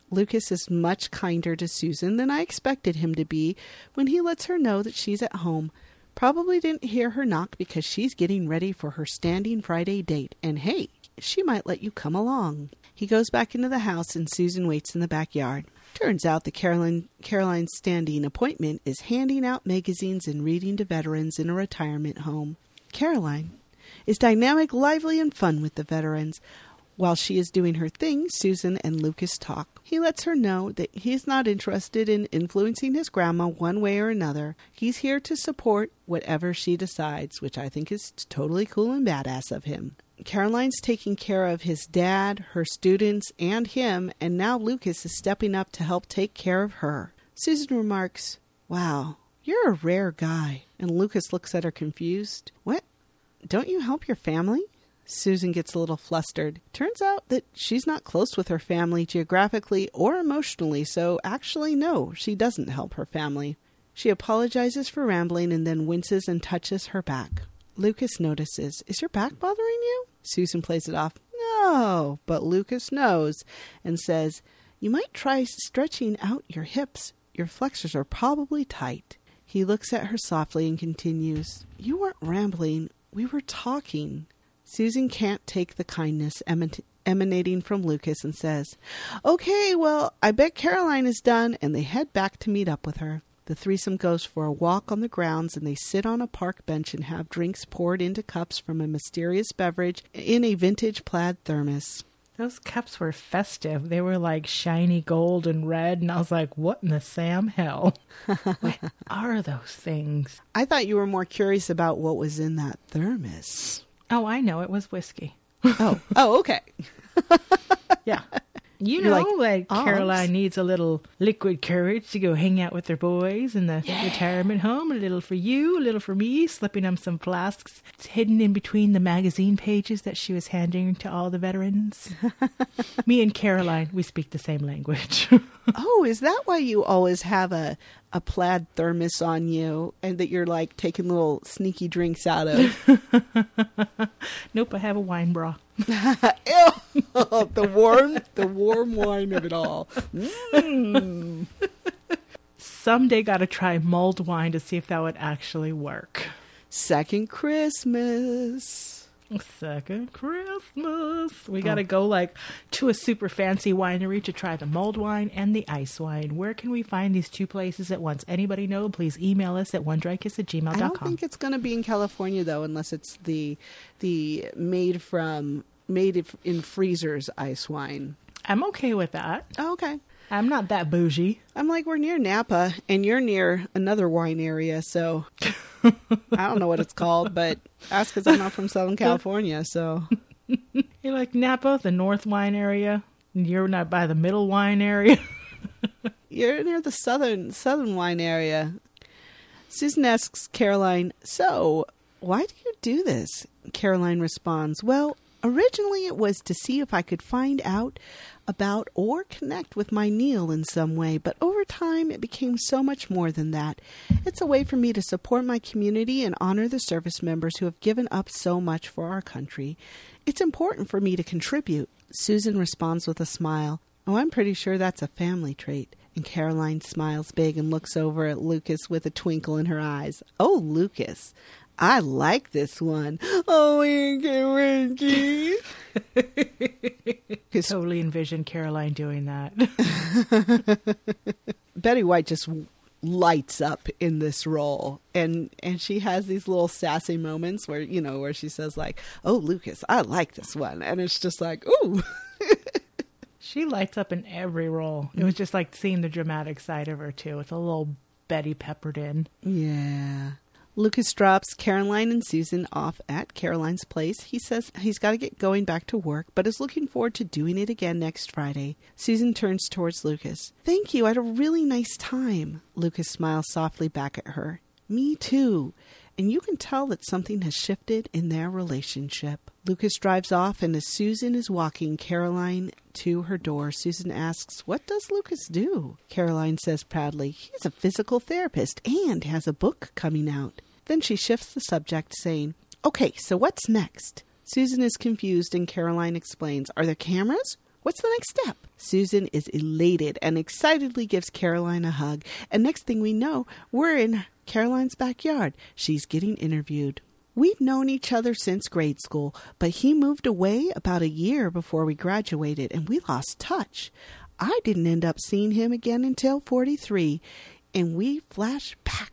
Lucas is much kinder to Susan than I expected him to be when he lets her know that she's at home. Probably didn't hear her knock because she's getting ready for her standing Friday date. And hey, she might let you come along. He goes back into the house and Susan waits in the backyard. Turns out the Caroline's standing appointment is handing out magazines and reading to veterans in a retirement home. Caroline is dynamic, lively, and fun with the veterans. While she is doing her thing, Susan and Lucas talk. He lets her know that he's not interested in influencing his grandma one way or another. He's here to support whatever she decides, which I think is totally cool and badass of him. Caroline's taking care of his dad, her students, and him, and now Lucas is stepping up to help take care of her. Susan remarks, "Wow, you're a rare guy." And Lucas looks at her confused. "What? Don't you help your family?" Susan gets a little flustered. Turns out that she's not close with her family geographically or emotionally, so actually no, she doesn't help her family. She apologizes for rambling and then winces and touches her back. Lucas notices, "Is your back bothering you?" Susan plays it off. "No," but Lucas knows and says, "You might try stretching out your hips. Your flexors are probably tight." He looks at her softly and continues, "You weren't rambling. We were talking." Susan can't take the kindness emanating from Lucas and says, "Okay, well, I bet Caroline is done," and they head back to meet up with her. The threesome goes for a walk on the grounds and they sit on a park bench and have drinks poured into cups from a mysterious beverage in a vintage plaid thermos. Those cups were festive. They were like shiny gold and red, and I was like, what in the Sam hell? What are those things? I thought you were more curious about what was in that thermos. Oh, I know. It was whiskey. Oh, okay. Yeah. You You're know, like "Oh, Caroline needs a little liquid courage to go hang out with her boys in the retirement home. A little for you, a little for me, slipping them some flasks. It's hidden in between the magazine pages that she was handing to all the veterans. Me and Caroline, we speak the same language. Oh, is that why you always have a plaid thermos on you and that you're like taking little sneaky drinks out of? Nope, I have a wine bra. Ew, the warm wine of it all. Someday got to try mulled wine to see if that would actually work. Second Christmas. Second Christmas. We got to go like to a super fancy winery to try the mulled wine and the ice wine. Where can we find these two places at once? Anybody know? Please email us at onedrykiss@gmail.com. I don't think it's going to be in California though, unless it's the made in freezers ice wine. I'm okay with that. Oh, okay. I'm not that bougie. I'm like, we're near Napa and you're near another wine area, so I don't know what it's called, but that's because I'm not from Southern California, so. You're like Napa, the North wine area. You're not by the middle wine area. You're near the southern wine area. Susan asks Caroline, "So, why do you do this?" Caroline responds, "Well, originally it was to see if I could find out about or connect with my Neil in some way, but over time it became so much more than that. It's a way for me to support my community and honor the service members who have given up so much for our country. It's important for me to contribute." Susan responds with a smile. "Oh, I'm pretty sure that's a family trait." And Caroline smiles big and looks over at Lucas with a twinkle in her eyes. "Oh, Lucas, I like this one. Oh, Winky. Totally envisioned Caroline doing that. Betty White just lights up in this role, and she has these little sassy moments where, you know, where she says like, "Oh, Lucas, I like this one," and it's just like, ooh. She lights up in every role. It was just like seeing the dramatic side of her too, with a little Betty peppered in. Yeah. Lucas drops Caroline and Susan off at Caroline's place. He says he's got to get going back to work, but is looking forward to doing it again next Friday. Susan turns towards Lucas. "Thank you. I had a really nice time." Lucas smiles softly back at her. "Me too." And you can tell that something has shifted in their relationship. Lucas drives off, and as Susan is walking Caroline to her door, Susan asks, "What does Lucas do?" Caroline says proudly, "He's a physical therapist and has a book coming out." Then she shifts the subject, saying, "Okay, so what's next?" Susan is confused and Caroline explains, "Are there cameras? What's the next step?" Susan is elated and excitedly gives Caroline a hug. And next thing we know, we're in Caroline's backyard. She's getting interviewed. We've known each other since grade school, but he moved away about a year before we graduated, and we lost touch. I didn't end up seeing him again until 43, and we flash back.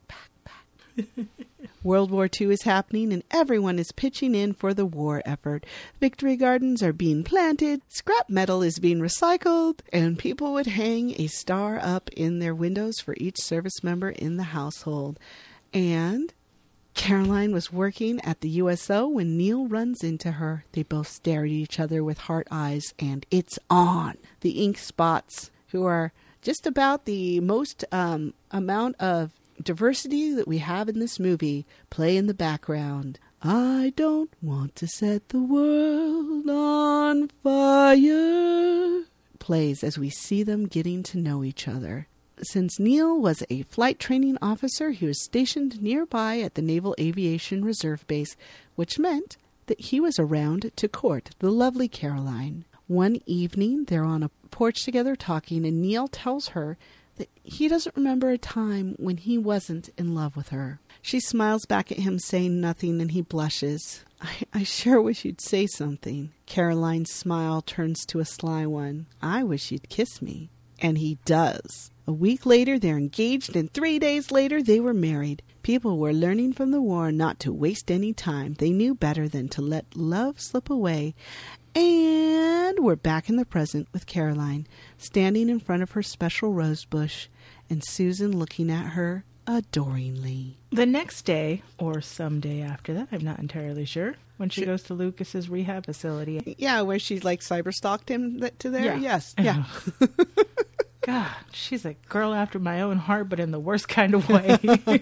World War II is happening, and everyone is pitching in for the war effort. Victory gardens are being planted, scrap metal is being recycled, and people would hang a star up in their windows for each service member in the household. And Caroline was working at the USO when Neil runs into her. They both stare at each other with heart eyes, and it's on. The ink spots, who are just about the most amount of diversity that we have in this movie, play in the background. I don't want to set the world on fire plays as we see them getting to know each other. Since Neil was a flight training officer, he was stationed nearby at the Naval Aviation Reserve Base, which meant that he was around to court the lovely Caroline. One evening, they're on a porch together talking, and Neil tells her that he doesn't remember a time when he wasn't in love with her. She smiles back at him, saying nothing, and he blushes. I sure wish you'd say something. Caroline's smile turns to a sly one. I wish you'd kiss me. And he does. A week later, they're engaged, and 3 days later, they were married. People were learning from the war not to waste any time. They knew better than to let love slip away. And we're back in the present with Caroline, standing in front of her special rose bush, and Susan looking at her adoringly. The next day, or some day after that, I'm not entirely sure, when she goes to Lucas's rehab facility. Yeah, where she like cyberstalked him to there? Yeah. Yes. Yeah. God, she's a girl after my own heart, but in the worst kind of way.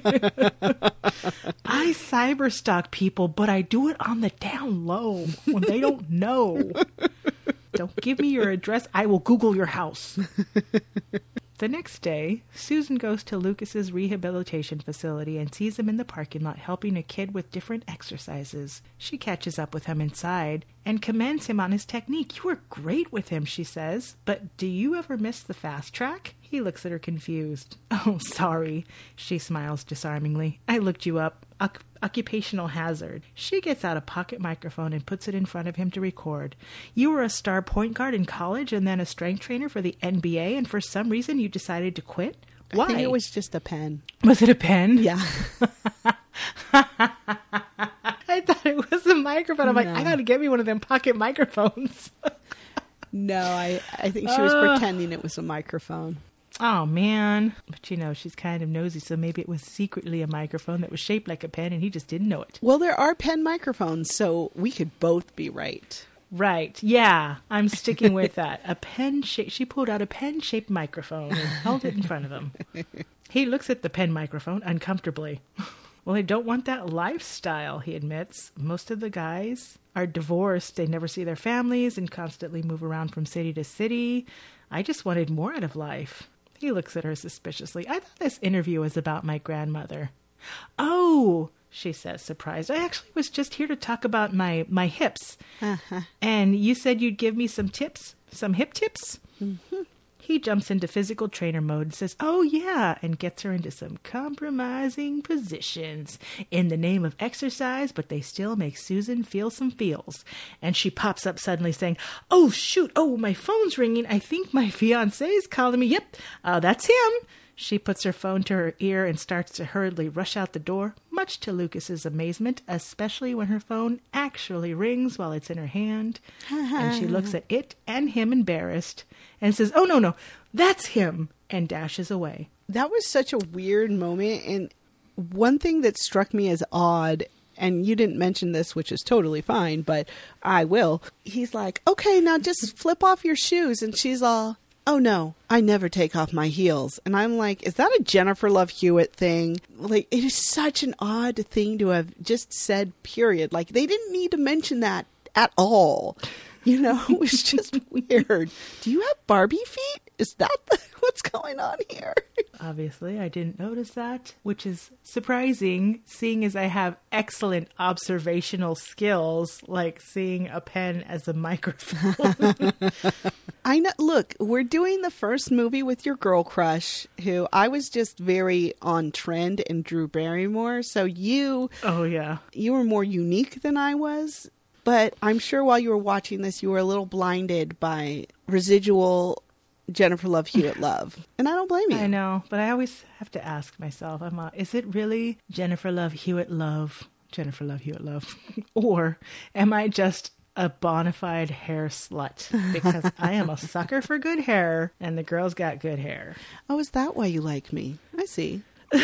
I cyberstalk people, but I do it on the down low when they don't know. Don't give me your address. I will Google your house. The next day, Susan goes to Lucas's rehabilitation facility and sees him in the parking lot helping a kid with different exercises. She catches up with him inside and commends him on his technique. You were great with him, she says. But do you ever miss the fast track? He looks at her confused. Oh, sorry. She smiles disarmingly. I looked you up. Occupational hazard. She gets out a pocket microphone and puts it in front of him to record. You were a star point guard in college and then a strength trainer for the NBA, and for some reason you decided to quit? Why? I think it was just a pen. Was it a pen? Yeah. I thought it was a microphone. I'm like, I gotta get me one of them pocket microphones. No, I think she was pretending it was a microphone. Oh, man. But, you know, she's kind of nosy, so maybe it was secretly a microphone that was shaped like a pen and he just didn't know it. Well, there are pen microphones, so we could both be right. Right. Yeah, I'm sticking with that. She pulled out a pen-shaped microphone and held it in front of him. He looks at the pen microphone uncomfortably. Well, I don't want that lifestyle, he admits. Most of the guys are divorced. They never see their families and constantly move around from city to city. I just wanted more out of life. He looks at her suspiciously. I thought this interview was about my grandmother. Oh, she says, surprised. I actually was just here to talk about my hips. Uh-huh. And you said you'd give me some tips? Some hip tips? Mm-hmm. He jumps into physical trainer mode and says, oh, yeah, and gets her into some compromising positions in the name of exercise, but they still make Susan feel some feels. And she pops up suddenly saying, oh, shoot, oh, my phone's ringing. I think my fiancé's calling me. Yep, that's him. She puts her phone to her ear and starts to hurriedly rush out the door, much to Lucas's amazement, especially when her phone actually rings while it's in her hand. And she looks at it and him embarrassed and says, oh, no, that's him, and dashes away. That was such a weird moment. And one thing that struck me as odd, and you didn't mention this, which is totally fine, but I will. He's like, okay, now just flip off your shoes. And she's all, oh, no, I never take off my heels. And I'm like, is that a Jennifer Love Hewitt thing? Like, it is such an odd thing to have just said, period. Like, they didn't need to mention that at all. You know, it was just weird. Do you have Barbie feet? Is that what's going on here? Obviously, I didn't notice that, which is surprising, seeing as I have excellent observational skills, like seeing a pen as a microphone. I know. Look, we're doing the first movie with your girl crush, who I was just very on trend in Drew Barrymore. So Oh, yeah. you were more unique than I was. But I'm sure while you were watching this, you were a little blinded by residual Jennifer Love Hewitt love. And I don't blame you. I know, but I always have to ask myself, is it really Jennifer Love Hewitt love? Or am I just a bona fide hair slut? Because I am a sucker for good hair, and the girl's got good hair. Oh, is that why you like me? I see.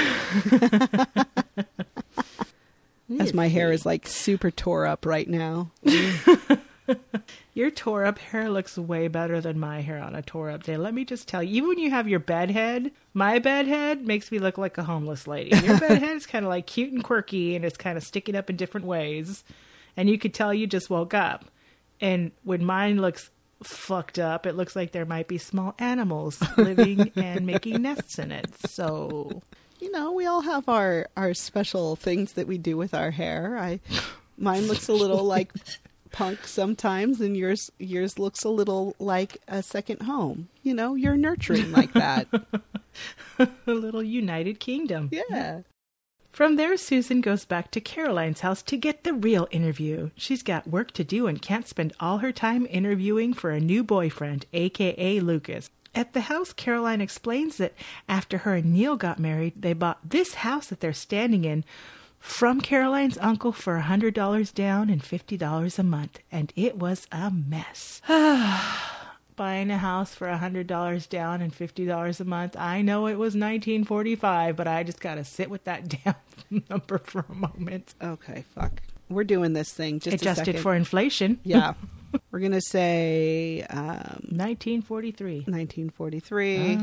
As my hair is like super tore up right now. Your tore up hair looks way better than my hair on a tore up day. Let me just tell you, even when you have your bed head, my bed head makes me look like a homeless lady. Your bed head is kind of like cute and quirky, and it's kind of sticking up in different ways. And you could tell you just woke up. And when mine looks fucked up, it looks like there might be small animals living and making nests in it. So, you know, we all have our special things that we do with our hair. Mine looks a little like punk sometimes, and yours looks a little like a second home. You know, you're nurturing like that. A little United Kingdom. Yeah. From there, Susan goes back to Caroline's house to get the real interview. She's got work to do and can't spend all her time interviewing for a new boyfriend, a.k.a. Lucas. At the house, Caroline explains that after her and Neil got married, they bought this house that they're standing in from Caroline's uncle for $100 down and $50 a month, and it was a mess. Buying a house for $100 down and $50 a month. I know it was 1945, but I just got to sit with that damn number for a moment. Okay, fuck. We're doing this thing just adjusted a second. For inflation. Yeah. We're going to say 1943. 1943.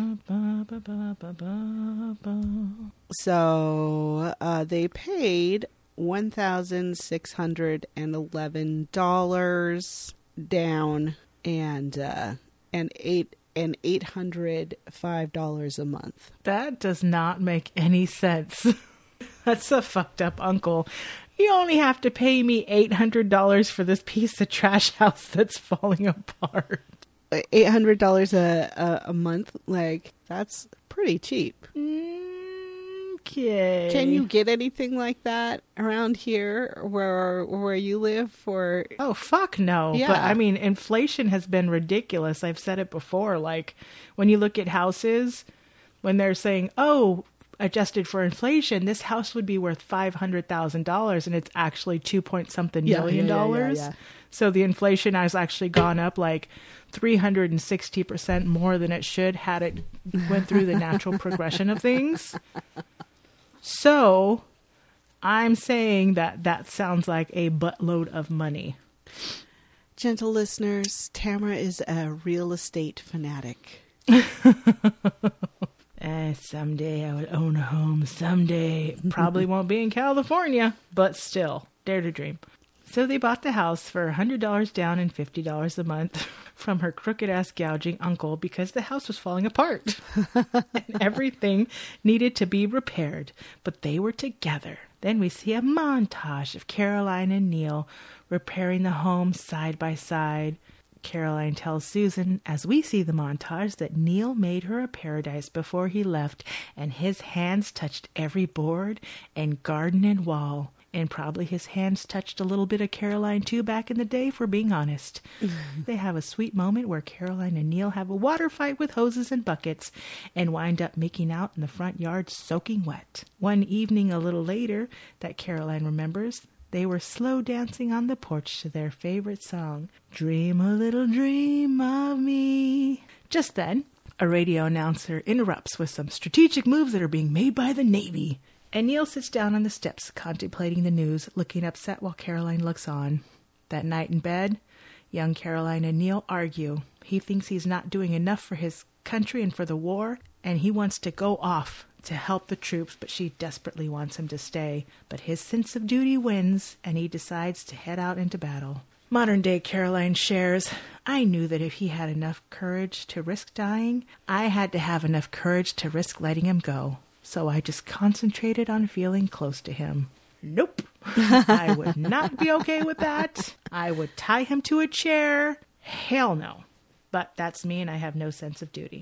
So they paid $1,611 down and $805 a month. That does not make any sense. That's a fucked up uncle. You only have to pay me $800 for this piece of trash house that's falling apart. $800 a month? Like, that's pretty cheap. Okay. Can you get anything like that around here where you live for... Oh, fuck no. Yeah. But, I mean, inflation has been ridiculous. I've said it before. Like, when you look at houses, when they're saying, oh, adjusted for inflation, this house would be worth $500,000, and it's actually $2-point-something million. Yeah. So the inflation has actually gone up like 360% more than it should had it went through the natural progression of things. So I'm saying that sounds like a buttload of money. Gentle listeners, Tamara is a real estate fanatic. Someday I would own a home. Someday. Probably won't be in California, but still, dare to dream. So they bought the house for $100 down and $50 a month from her crooked-ass gouging uncle because the house was falling apart. And everything needed to be repaired, but they were together. Then we see a montage of Caroline and Neil repairing the home side by side. Caroline tells Susan, as we see the montage, that Neil made her a paradise before he left, and his hands touched every board and garden and wall. And probably his hands touched a little bit of Caroline, too, back in the day, for being honest. They have a sweet moment where Caroline and Neil have a water fight with hoses and buckets and wind up making out in the front yard soaking wet. One evening a little later, that Caroline remembers, they were slow dancing on the porch to their favorite song, Dream a Little Dream of Me. Just then, a radio announcer interrupts with some strategic moves that are being made by the Navy. And Neil sits down on the steps, contemplating the news, looking upset while Caroline looks on. That night in bed, young Caroline and Neil argue. He thinks he's not doing enough for his country and for the war, and he wants to go off to help the troops, but she desperately wants him to stay. But his sense of duty wins, and he decides to head out into battle. Modern day Caroline shares, I knew that if he had enough courage to risk dying, I had to have enough courage to risk letting him go. So I just concentrated on feeling close to him. Nope. I would not be okay with that. I would tie him to a chair. Hell no. But that's me, and I have no sense of duty.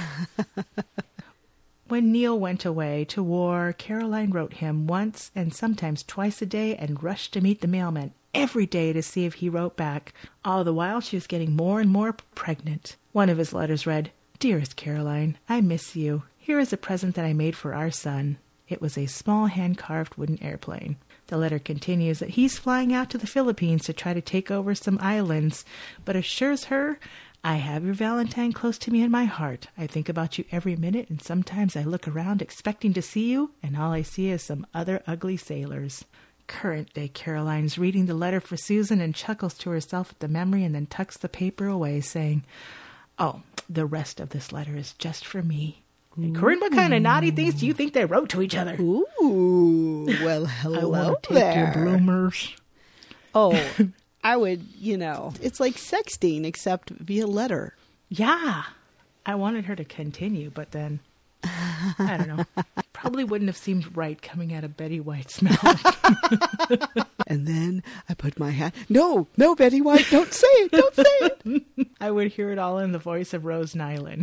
When Neil went away to war, Caroline wrote him once and sometimes twice a day and rushed to meet the mailman every day to see if he wrote back. All the while, she was getting more and more pregnant. One of his letters read, Dearest Caroline, I miss you. Here is a present that I made for our son. It was a small hand-carved wooden airplane. The letter continues that he's flying out to the Philippines to try to take over some islands, but assures her, I have your Valentine close to me in my heart. I think about you every minute, and sometimes I look around expecting to see you, and all I see is some other ugly sailors. Current day Caroline's reading the letter for Susan and chuckles to herself at the memory and then tucks the paper away, saying, Oh, the rest of this letter is just for me. And Corinne, what kind of naughty things do you think they wrote to each other? Ooh, well, hello I want to there. take your bloomers. Oh, I would, it's like sexting except via letter. Yeah. I wanted her to continue, but then, I don't know. Probably wouldn't have seemed right coming out of Betty White's mouth. And then I put my hand. No, Betty White, don't say it. Don't say it. I would hear it all in the voice of Rose Nyland.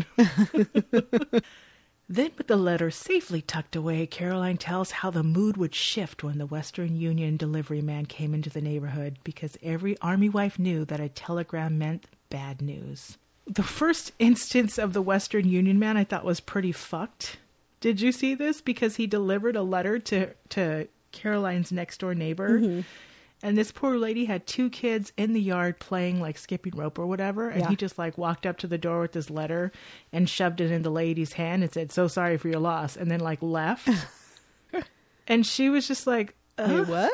Then, with the letter safely tucked away, Caroline tells how the mood would shift when the Western Union delivery man came into the neighborhood, because every army wife knew that a telegram meant bad news. The first instance of the Western Union man I thought was pretty fucked. Did you see this? Because he delivered a letter to Caroline's next door neighbor. Mm-hmm. And this poor lady had 2 kids in the yard playing like skipping rope or whatever. And he just like walked up to the door with this letter and shoved it in the lady's hand and said, so sorry for your loss. And then like left. And she was just like, Wait, what?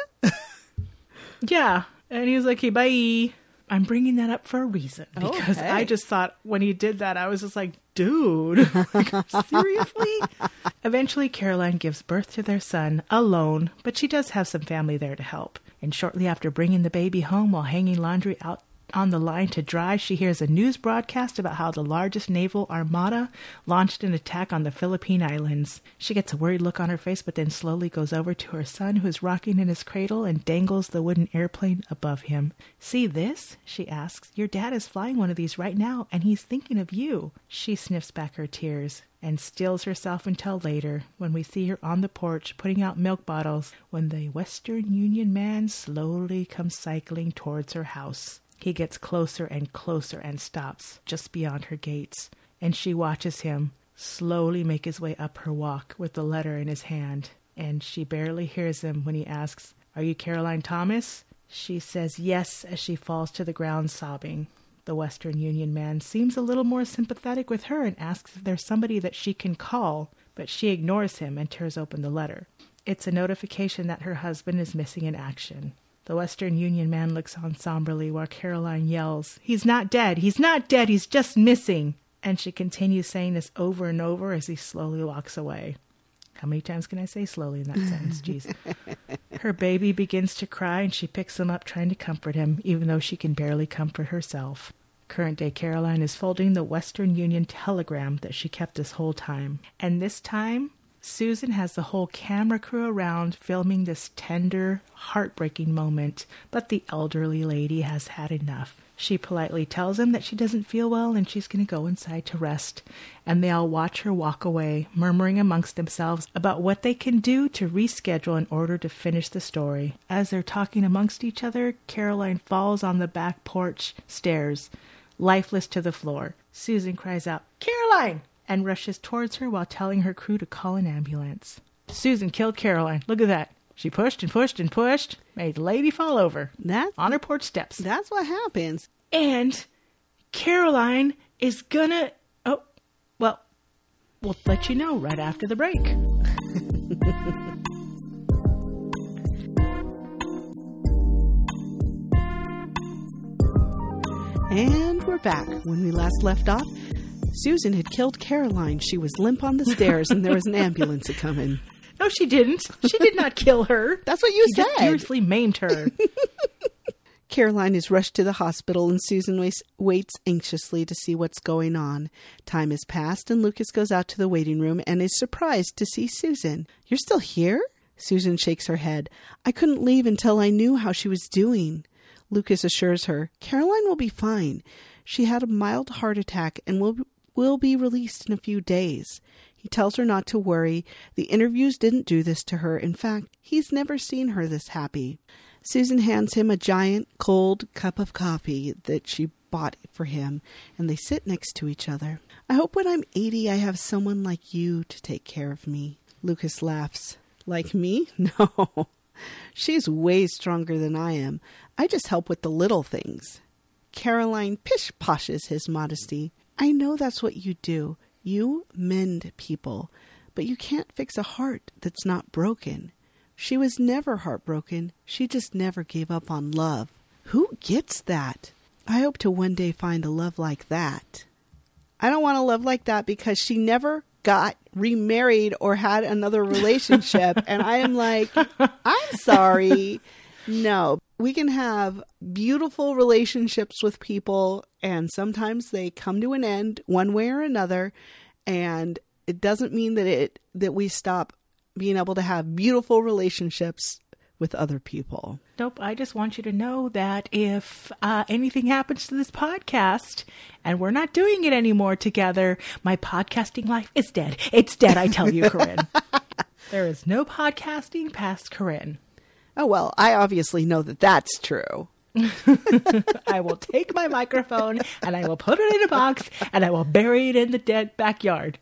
Yeah. And he was like, hey, bye. I'm bringing that up for a reason. Because I just thought when he did that, I was just like, dude, like, seriously? Eventually, Caroline gives birth to their son alone, but she does have some family there to help. And shortly after bringing the baby home while hanging laundry out on the line to dry, she hears a news broadcast about how the largest naval armada launched an attack on the Philippine Islands. She gets a worried look on her face, but then slowly goes over to her son, who is rocking in his cradle, and dangles the wooden airplane above him. See this? She asks. Your dad is flying one of these right now, and he's thinking of you. She sniffs back her tears and steels herself until later, when we see her on the porch putting out milk bottles, when the Western Union man slowly comes cycling towards her house. He gets closer and closer and stops just beyond her gates, and she watches him slowly make his way up her walk with the letter in his hand, and she barely hears him when he asks, Are you Caroline Thomas? She says yes as she falls to the ground sobbing. The Western Union man seems a little more sympathetic with her and asks if there's somebody that she can call, but she ignores him and tears open the letter. It's a notification that her husband is missing in action. The Western Union man looks on somberly while Caroline yells, He's not dead! He's not dead! He's just missing! And she continues saying this over and over as he slowly walks away. How many times can I say slowly in that sentence? Jeez. Her baby begins to cry and she picks him up trying to comfort him, even though she can barely comfort herself. Current day Caroline is folding the Western Union telegram that she kept this whole time. And this time, Susan has the whole camera crew around filming this tender, heartbreaking moment, but the elderly lady has had enough. She politely tells him that she doesn't feel well and she's going to go inside to rest, and they all watch her walk away, murmuring amongst themselves about what they can do to reschedule in order to finish the story. As they're talking amongst each other, Caroline falls on the back porch stairs, lifeless to the floor. Susan cries out, Caroline! And rushes towards her while telling her crew to call an ambulance. Susan killed Caroline. Look at that. She pushed and pushed and pushed, made the lady fall over on her porch steps. That's what happens. And Caroline is gonna... Oh, well, we'll let you know right after the break. And we're back. When we last left off, Susan had killed Caroline. She was limp on the stairs and there was an ambulance a-coming. No, she didn't. She did not kill her. That's what you said. Just fiercely maimed her. Caroline is rushed to the hospital and Susan waits anxiously to see what's going on. Time has passed and Lucas goes out to the waiting room and is surprised to see Susan. "You're still here?" Susan shakes her head. "I couldn't leave until I knew how she was doing." Lucas assures her, "Caroline will be fine. She had a mild heart attack and will be released in a few days." He tells her not to worry. The interviews didn't do this to her. In fact, he's never seen her this happy. Susan hands him a giant cold cup of coffee that she bought for him, and they sit next to each other. "I hope when I'm 80 I have someone like you to take care of me." Lucas laughs. "Like me? No. She's way stronger than I am. I just help with the little things." Caroline pish-poshes his modesty. "I know that's what you do. You mend people, but you can't fix a heart that's not broken. She was never heartbroken. She just never gave up on love." Who gets that? I hope to one day find a love like that. I don't want a love like that because she never got remarried or had another relationship. And I am like, I'm sorry. No, we can have beautiful relationships with people and sometimes they come to an end one way or another. And it doesn't mean that we stop being able to have beautiful relationships with other people. Nope. I just want you to know that if anything happens to this podcast and we're not doing it anymore together, my podcasting life is dead. It's dead, I tell you, Corinne. There is no podcasting past Corinne. Oh, well, I obviously know that that's true. I will take my microphone and I will put it in a box and I will bury it in the backyard.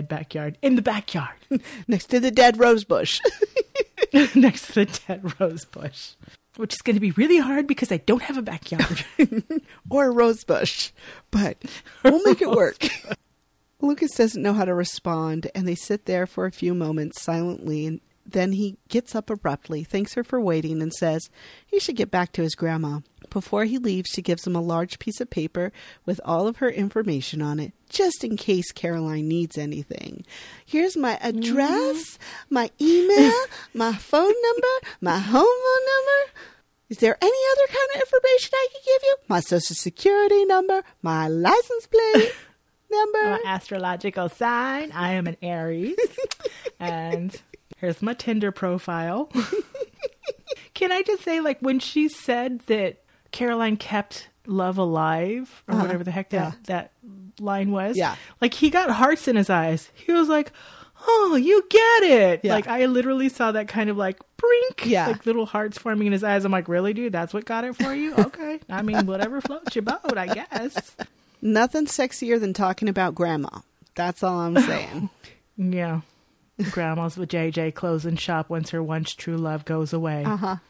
Next to the dead rose bush. Next to the dead rose bush. Which is going to be really hard because I don't have a backyard. Or a rose bush. But we'll make it work. Lucas doesn't know how to respond and they sit there for a few moments silently and then he gets up abruptly, thanks her for waiting, and says he should get back to his grandma. Before he leaves, she gives him a large piece of paper with all of her information on it, just in case Caroline needs anything. "Here's my address, my email, my phone number, my home phone number. Is there any other kind of information I can give you? My social security number, my license plate number. My astrological sign, I am an Aries. And here's my Tinder profile." Can I just say, like, when she said that Caroline kept love alive, or whatever the heck that line was, like, he got hearts in his eyes. He was like, "Oh, you get it." Like, I literally saw that kind of like brink, like little hearts forming in his eyes. I'm like, really, dude? That's what got it for you? Okay. I mean, whatever floats your boat, I guess. Nothing sexier than talking about grandma. That's all I'm saying. Yeah. Grandma's with JJ closing shop once her once true love goes away.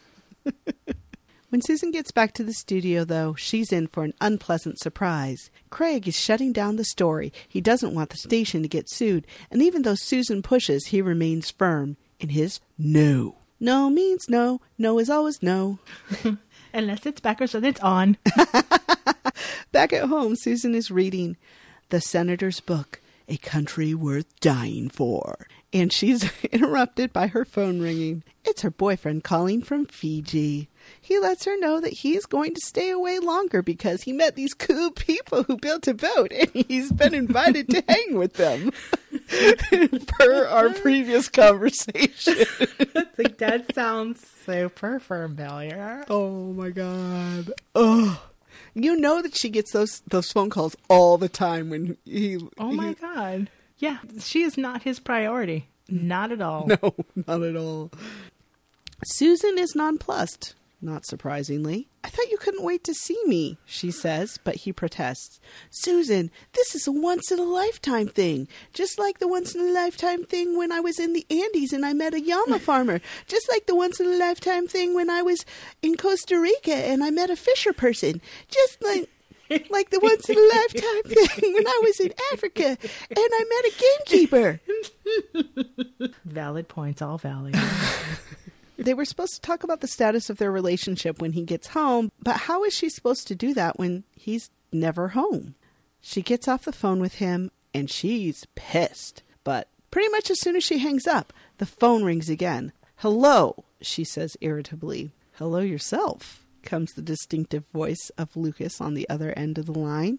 When Susan gets back to the studio, though, she's in for an unpleasant surprise. Craig is shutting down the story. He doesn't want the station to get sued, and even though Susan pushes, he remains firm in his no. No means no. No is always no. Unless it's backwards, then it's on. Back at home, Susan is reading the Senator's book, A Country Worth Dying For. And she's interrupted by her phone ringing. It's her boyfriend calling from Fiji. He lets her know that he's going to stay away longer because he met these cool people who built a boat and he's been invited to hang with them. Per our previous conversation. Like, that sounds super familiar. Oh my God. Oh. You know that she gets those phone calls all the time when Oh my God. Yeah, she is not his priority. Not at all. No, not at all. Susan is nonplussed, not surprisingly. "I thought you couldn't wait to see me," she says, but he protests. "Susan, this is a once-in-a-lifetime thing. Just like the once-in-a-lifetime thing when I was in the Andes and I met a llama farmer. Just like the once-in-a-lifetime thing when I was in Costa Rica and I met a fisher person. Just like the once-in-a-lifetime thing when I was in Africa and I met a gamekeeper." Valid points, all valid. They were supposed to talk about the status of their relationship when he gets home, but how is she supposed to do that when he's never home? She gets off the phone with him, and she's pissed. But pretty much as soon as she hangs up, the phone rings again. "Hello," she says irritably. "Hello yourself," comes the distinctive voice of Lucas on the other end of the line.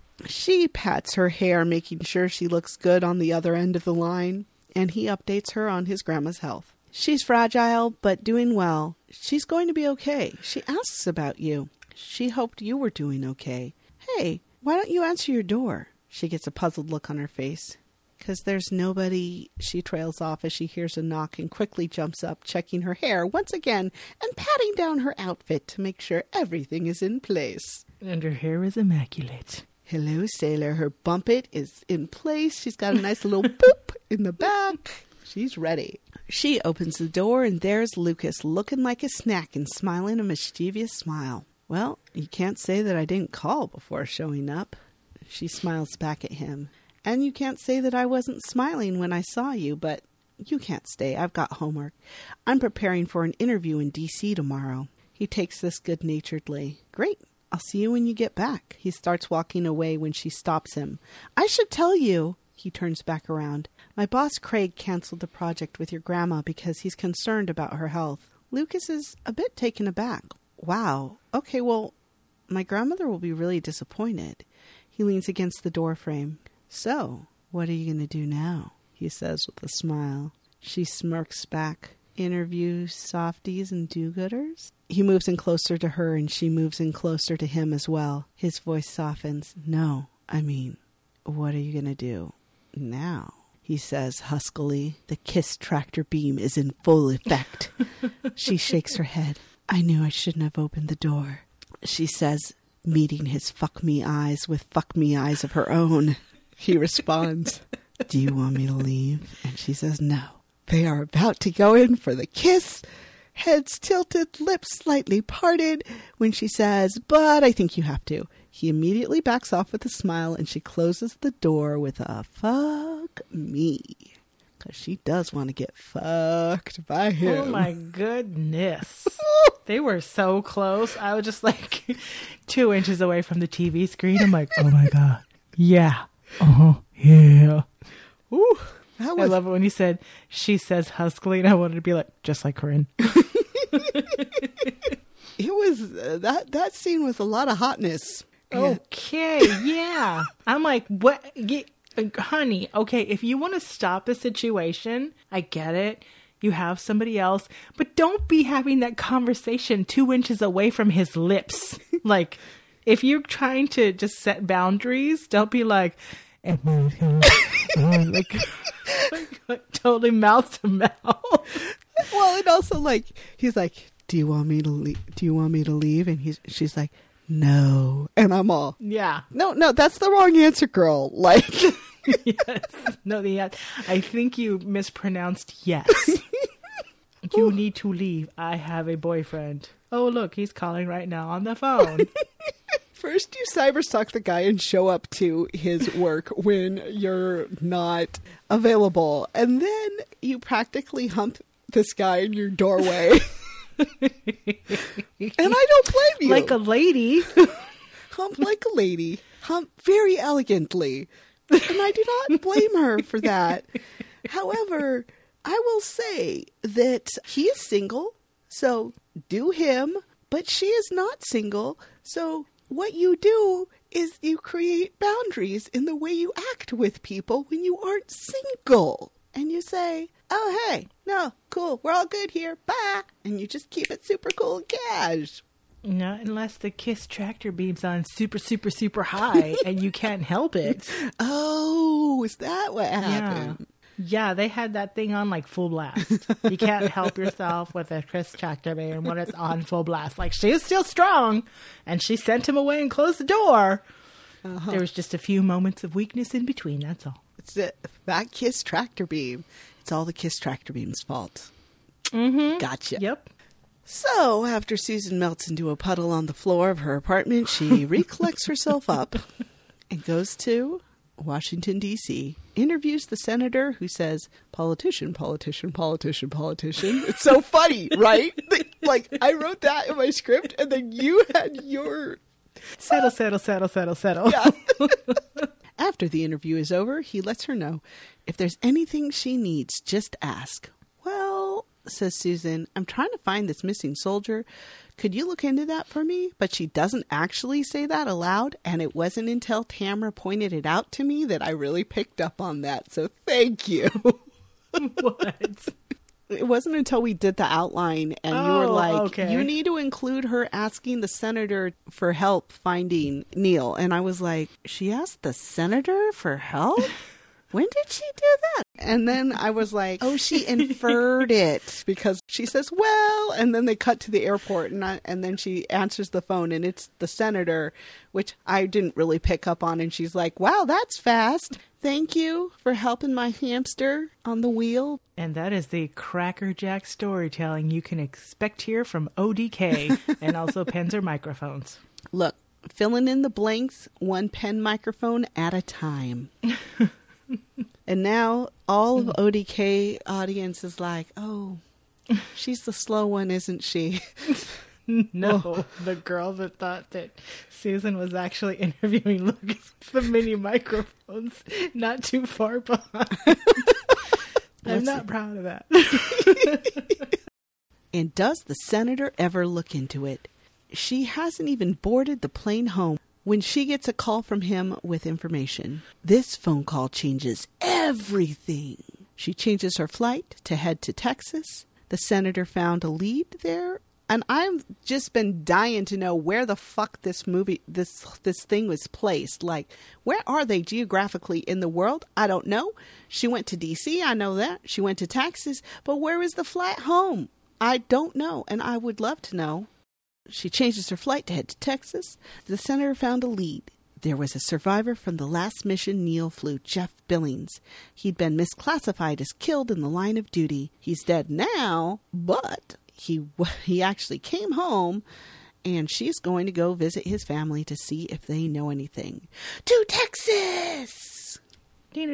She pats her hair, making sure she looks good on the other end of the line, and he updates her on his grandma's health. She's fragile, but doing well. She's going to be okay. She asks about you. She hoped you were doing okay. Hey, why don't you answer your door? She gets a puzzled look on her face. 'Cause there's nobody, she trails off as she hears a knock and quickly jumps up, checking her hair once again and patting down her outfit to make sure everything is in place. And her hair is immaculate. Hello, sailor. Her bumpet is in place. She's got a nice little boop in the back. She's ready. She opens the door, and there's Lucas looking like a snack and smiling a mischievous smile. Well, you can't say that I didn't call before showing up. She smiles back at him. And you can't say that I wasn't smiling when I saw you, but you can't stay. I've got homework. I'm preparing for an interview in D.C. tomorrow. He takes this good-naturedly. Great. I'll see you when you get back. He starts walking away when she stops him. I should tell you. He turns back around. My boss Craig canceled the project with your grandma because he's concerned about her health. Lucas is a bit taken aback. Wow. Okay, well, my grandmother will be really disappointed. He leans against the door frame. So, what are you going to do now? He says with a smile. She smirks back. Interview softies and do-gooders? He moves in closer to her and she moves in closer to him as well. His voice softens. No, I mean, what are you going to do now? He says huskily. The KISS tractor beam is in full effect. She shakes her head. I knew I shouldn't have opened the door. She says, meeting his fuck me eyes with fuck me eyes of her own. He responds, do you want me to leave? And she says, no. They are about to go in for the kiss. Heads tilted, lips slightly parted. When she says, but I think you have to. He immediately backs off with a smile and she closes the door with a fuck me. Because she does want to get fucked by him. Oh my goodness. They were so close. I was just like 2 inches away from the TV screen. I'm like, oh my God. Yeah. Uh-huh. Yeah. Ooh, I love it when you said, she says huskily, and I wanted to be like, just like Corinne. It was, that scene was a lot of hotness. Okay, yeah. I'm like, what? Honey, okay, if you want to stop the situation, I get it. You have somebody else, but don't be having that conversation 2 inches away from his lips. Like, if you're trying to just set boundaries, don't be like, like totally mouth to mouth. Well, and also like he's like, "Do you want me to leave? Do you want me to leave?" And she's like, "No," and I'm all, "Yeah, no, that's the wrong answer, girl." Like, yes, no, I think you mispronounced yes. You need to leave. I have a boyfriend. Oh, look, he's calling right now on the phone. First, you cyberstalk the guy and show up to his work when you're not available. And then you practically hump this guy in your doorway. And I don't blame you. Like a lady. Hump like a lady. Hump very elegantly. And I do not blame her for that. However, I will say that he is single, so do him. But she is not single, so what you do is you create boundaries in the way you act with people when you aren't single. And you say, oh, hey, no, cool, we're all good here, bye. And you just keep it super cool and cash. Not unless the KISS tractor beam's on super, super, super high and you can't help it. Oh, is that what happened? Yeah, they had that thing on like full blast. You can't help yourself with a KISS tractor beam when it's on full blast. Like, she is still strong, and she sent him away and closed the door. Uh-huh. There was just a few moments of weakness in between, that's all. It's that KISS tractor beam. It's all the KISS tractor beam's fault. Mm-hmm. Gotcha. Yep. So, after Susan melts into a puddle on the floor of her apartment, she recollects herself up and goes to Washington, D.C., interviews the senator who says, politician, politician, politician, politician. It's so funny, right? Like, I wrote that in my script, and then you had your... Settle, settle, settle, settle, settle. Yeah. After the interview is over, he lets her know, if there's anything she needs, just ask. Well, says Susan, I'm trying to find this missing soldier. Could you look into that for me? But she doesn't actually say that aloud. And it wasn't until Tamara pointed it out to me that I really picked up on that. So thank you. What? It wasn't until we did the outline and you were like, okay. You need to include her asking the senator for help finding Neil. And I was like, she asked the senator for help? When did she do that? And then I was like, oh, she inferred it because she says, well, and then they cut to the airport and then she answers the phone and it's the senator, which I didn't really pick up on. And she's like, wow, that's fast. Thank you for helping my hamster on the wheel. And that is the Cracker Jack storytelling you can expect here from ODK and also pens or microphones. Look, filling in the blanks, one pen microphone at a time. And now all of ODK audience is like, oh, she's the slow one, isn't she? No, the girl that thought that Susan was actually interviewing Lucas with the mini microphones not too far behind. I'm not proud of that. And does the senator ever look into it? She hasn't even boarded the plane home when she gets a call from him with information. This phone call changes everything. She changes her flight to head to Texas. The senator found a lead there. And I've just been dying to know where the fuck this thing was placed. Like, where are they geographically in the world? I don't know. She went to D.C., I know that. She went to Texas. But where is the flight home? I don't know, and I would love to know. She changes her flight to head to Texas. The senator found a lead. There was a survivor from the last mission Neil flew, Jeff Billings. He'd been misclassified as killed in the line of duty. He's dead now, but he actually came home, and she's going to go visit his family to see if they know anything. To Texas! I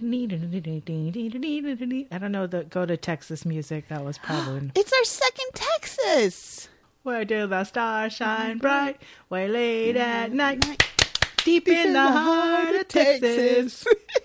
don't know the Go to Texas music. That was probably... It's our second Texas! Where do the stars shine bright, way late at night, deep in the heart of Texas.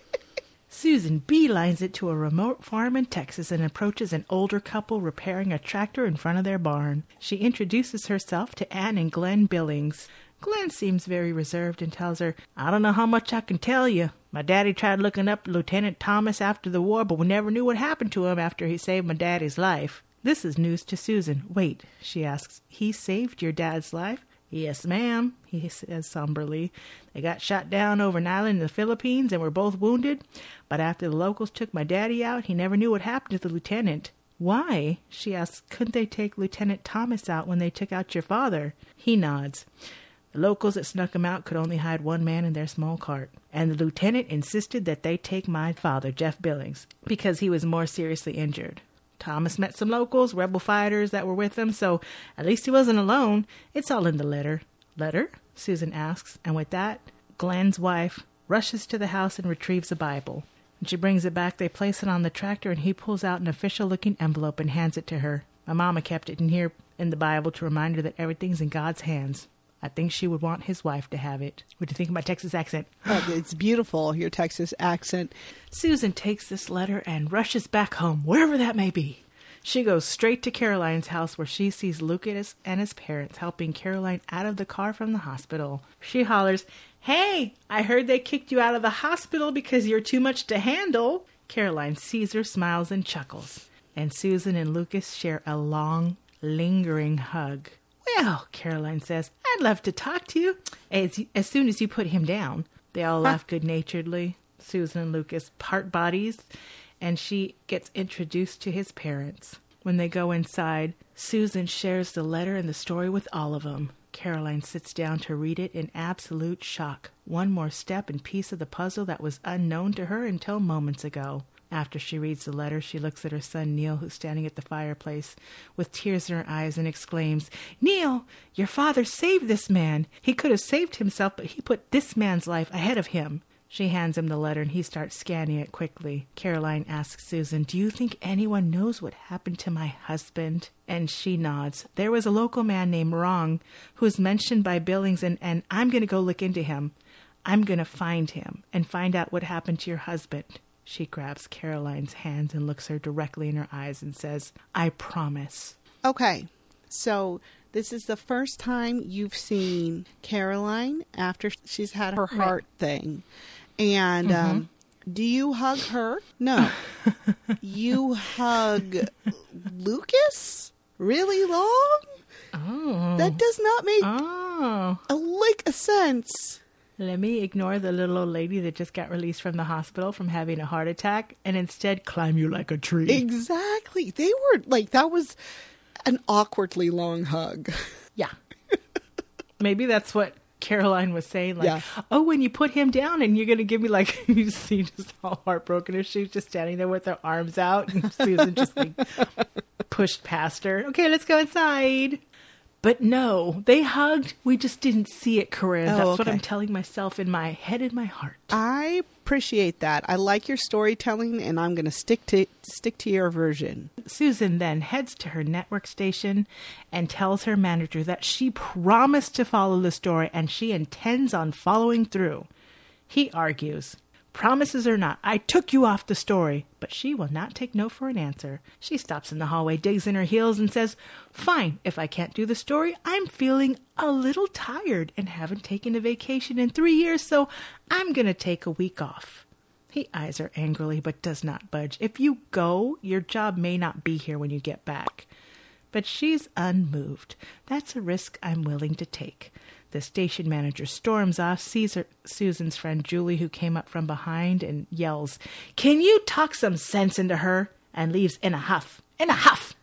Susan beelines it to a remote farm in Texas and approaches an older couple repairing a tractor in front of their barn. She introduces herself to Ann and Glenn Billings. Glenn seems very reserved and tells her, I don't know how much I can tell you. My daddy tried looking up Lieutenant Thomas after the war, but we never knew what happened to him after he saved my daddy's life. This is news to Susan. Wait, she asks, he saved your dad's life? Yes, ma'am, he says somberly. They got shot down over an island in the Philippines and were both wounded. But after the locals took my daddy out, he never knew what happened to the lieutenant. Why? She asks, couldn't they take Lieutenant Thomas out when they took out your father? He nods. The locals that snuck him out could only hide one man in their small cart. And the lieutenant insisted that they take my father, Jeff Billings, because he was more seriously injured. Thomas met some locals, rebel fighters that were with him, so at least he wasn't alone. It's all in the letter. Letter? Susan asks, and with that, Glenn's wife rushes to the house and retrieves a Bible. When she brings it back, they place it on the tractor, and he pulls out an official-looking envelope and hands it to her. My mama kept it in here in the Bible to remind her that everything's in God's hands. I think she would want his wife to have it. What do you think of my Texas accent? Oh, it's beautiful, your Texas accent. Susan takes this letter and rushes back home, wherever that may be. She goes straight to Caroline's house where she sees Lucas and his parents helping Caroline out of the car from the hospital. She hollers, Hey, I heard they kicked you out of the hospital because you're too much to handle. Caroline sees her, smiles, and chuckles. And Susan and Lucas share a long, lingering hug. Well, Caroline says, I'd love to talk to you as soon as you put him down. They all laugh good-naturedly. Susan and Lucas part bodies, and she gets introduced to his parents. When they go inside, Susan shares the letter and the story with all of them. Caroline sits down to read it in absolute shock. One more step and piece of the puzzle that was unknown to her until moments ago. After she reads the letter, she looks at her son Neil, who's standing at the fireplace with tears in her eyes, and exclaims, Neil, your father saved this man. He could have saved himself, but he put this man's life ahead of him. She hands him the letter, and he starts scanning it quickly. Caroline asks Susan, Do you think anyone knows what happened to my husband? And she nods. There was a local man named Wrong who was mentioned by Billings, and I'm going to go look into him. I'm going to find him and find out what happened to your husband. She grabs Caroline's hands and looks her directly in her eyes and says, I promise. Okay, so this is the first time you've seen Caroline after she's had her heart thing. And do you hug her? No. You hug Lucas really long? Oh. That does not make a lick of sense. Let me ignore the little old lady that just got released from the hospital from having a heart attack and instead climb you like a tree. Exactly. They were like, that was an awkwardly long hug. Yeah. Maybe that's what Caroline was saying. Like, oh, when you put him down and you're going to give me like, you see just all heartbroken as she's just standing there with her arms out and Susan just like pushed past her. Okay, let's go inside. But no, they hugged. We just didn't see it, Corinne. That's what I'm telling myself in my head and my heart. I appreciate that. I like your storytelling, and I'm going to stick to your version. Susan then heads to her network station and tells her manager that she promised to follow the story and she intends on following through. He argues, promises or not, I took you off the story. But she will not take no for an answer. She stops in the hallway, digs in her heels, and says, fine, if I can't do the story, I'm feeling a little tired and haven't taken a vacation in 3 years, so I'm going to take a week off. He eyes her angrily, but does not budge. If you go, your job may not be here when you get back. But she's unmoved. That's a risk I'm willing to take. The station manager storms off, sees Susan's friend Julie, who came up from behind, and yells, can you talk some sense into her? And leaves in a huff. In a huff!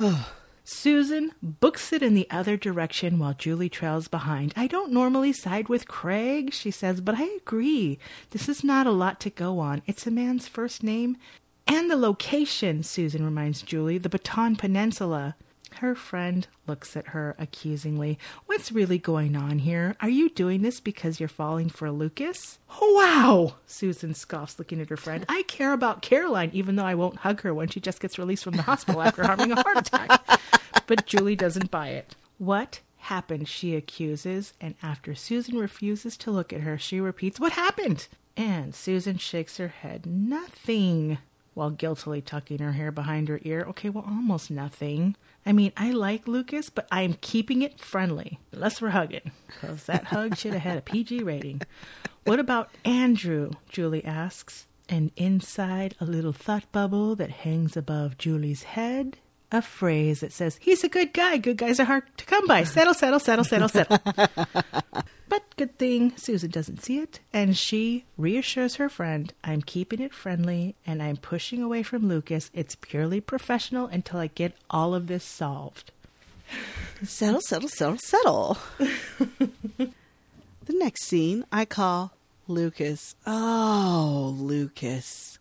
Susan books it in the other direction while Julie trails behind. I don't normally side with Craig, she says, but I agree. This is not a lot to go on. It's a man's first name. And the location, Susan reminds Julie, the Baton Peninsula. Her friend looks at her accusingly. What's really going on here? Are you doing this because you're falling for Lucas? Wow! Susan scoffs, looking at her friend. I care about Caroline, even though I won't hug her when she just gets released from the hospital after having a heart attack. But Julie doesn't buy it. What happened? She accuses, and after Susan refuses to look at her, she repeats, what happened? And Susan shakes her head. Nothing. While guiltily tucking her hair behind her ear. Okay, well, almost nothing. I mean, I like Lucas, but I'm keeping it friendly. Unless we're hugging. Because that hug should have had a PG rating. What about Andrew? Julie asks. And inside a little thought bubble that hangs above Julie's head, a phrase that says, he's a good guy. Good guys are hard to come by. Settle, settle, settle, settle, settle. But good thing Susan doesn't see it, and she reassures her friend, I'm keeping it friendly, and I'm pushing away from Lucas. It's purely professional until I get all of this solved. Settle, settle, settle, settle. The next scene I call Lucas. Oh, Lucas.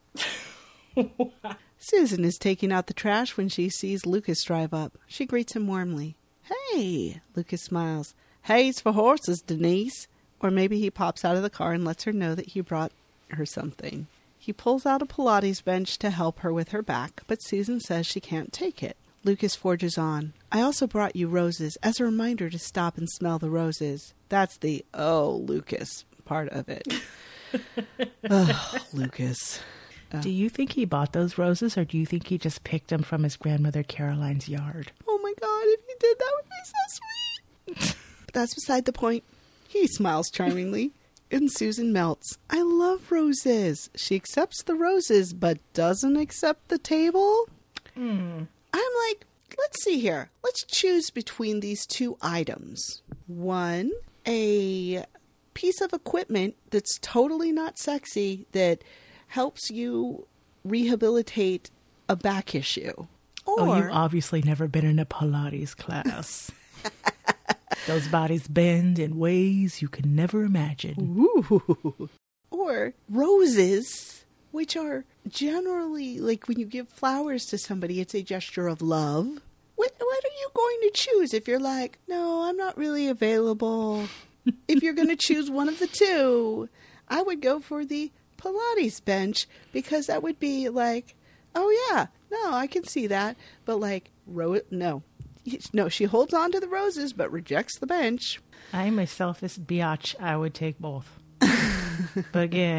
Susan is taking out the trash when she sees Lucas drive up. She greets him warmly. Hey, Lucas smiles. Hay's for horses, Denise. Or maybe he pops out of the car and lets her know that he brought her something. He pulls out a Pilates bench to help her with her back, but Susan says she can't take it. Lucas forges on. I also brought you roses as a reminder to stop and smell the roses. That's the, oh, Lucas part of it. Oh, Lucas. Do you think he bought those roses, or do you think he just picked them from his grandmother Caroline's yard? Oh my God, if he did, that would be so sweet. But that's beside the point. He smiles charmingly, and Susan melts. I love roses. She accepts the roses, but doesn't accept the table. I'm like, let's see here. Let's choose between these two items. One, a piece of equipment that's totally not sexy that helps you rehabilitate a back issue. Or, you've obviously never been in a Pilates class. Those bodies bend in ways you can never imagine. Ooh. Or roses, which are generally, like when you give flowers to somebody, it's a gesture of love. What are you going to choose if you're like, no, I'm not really available? If you're going to choose one of the two, I would go for the Pilates bench, because that would be like, oh yeah, no, I can see that. But like, no, she holds on to the roses but rejects the bench. I'm a selfish biatch. I would take both. But again,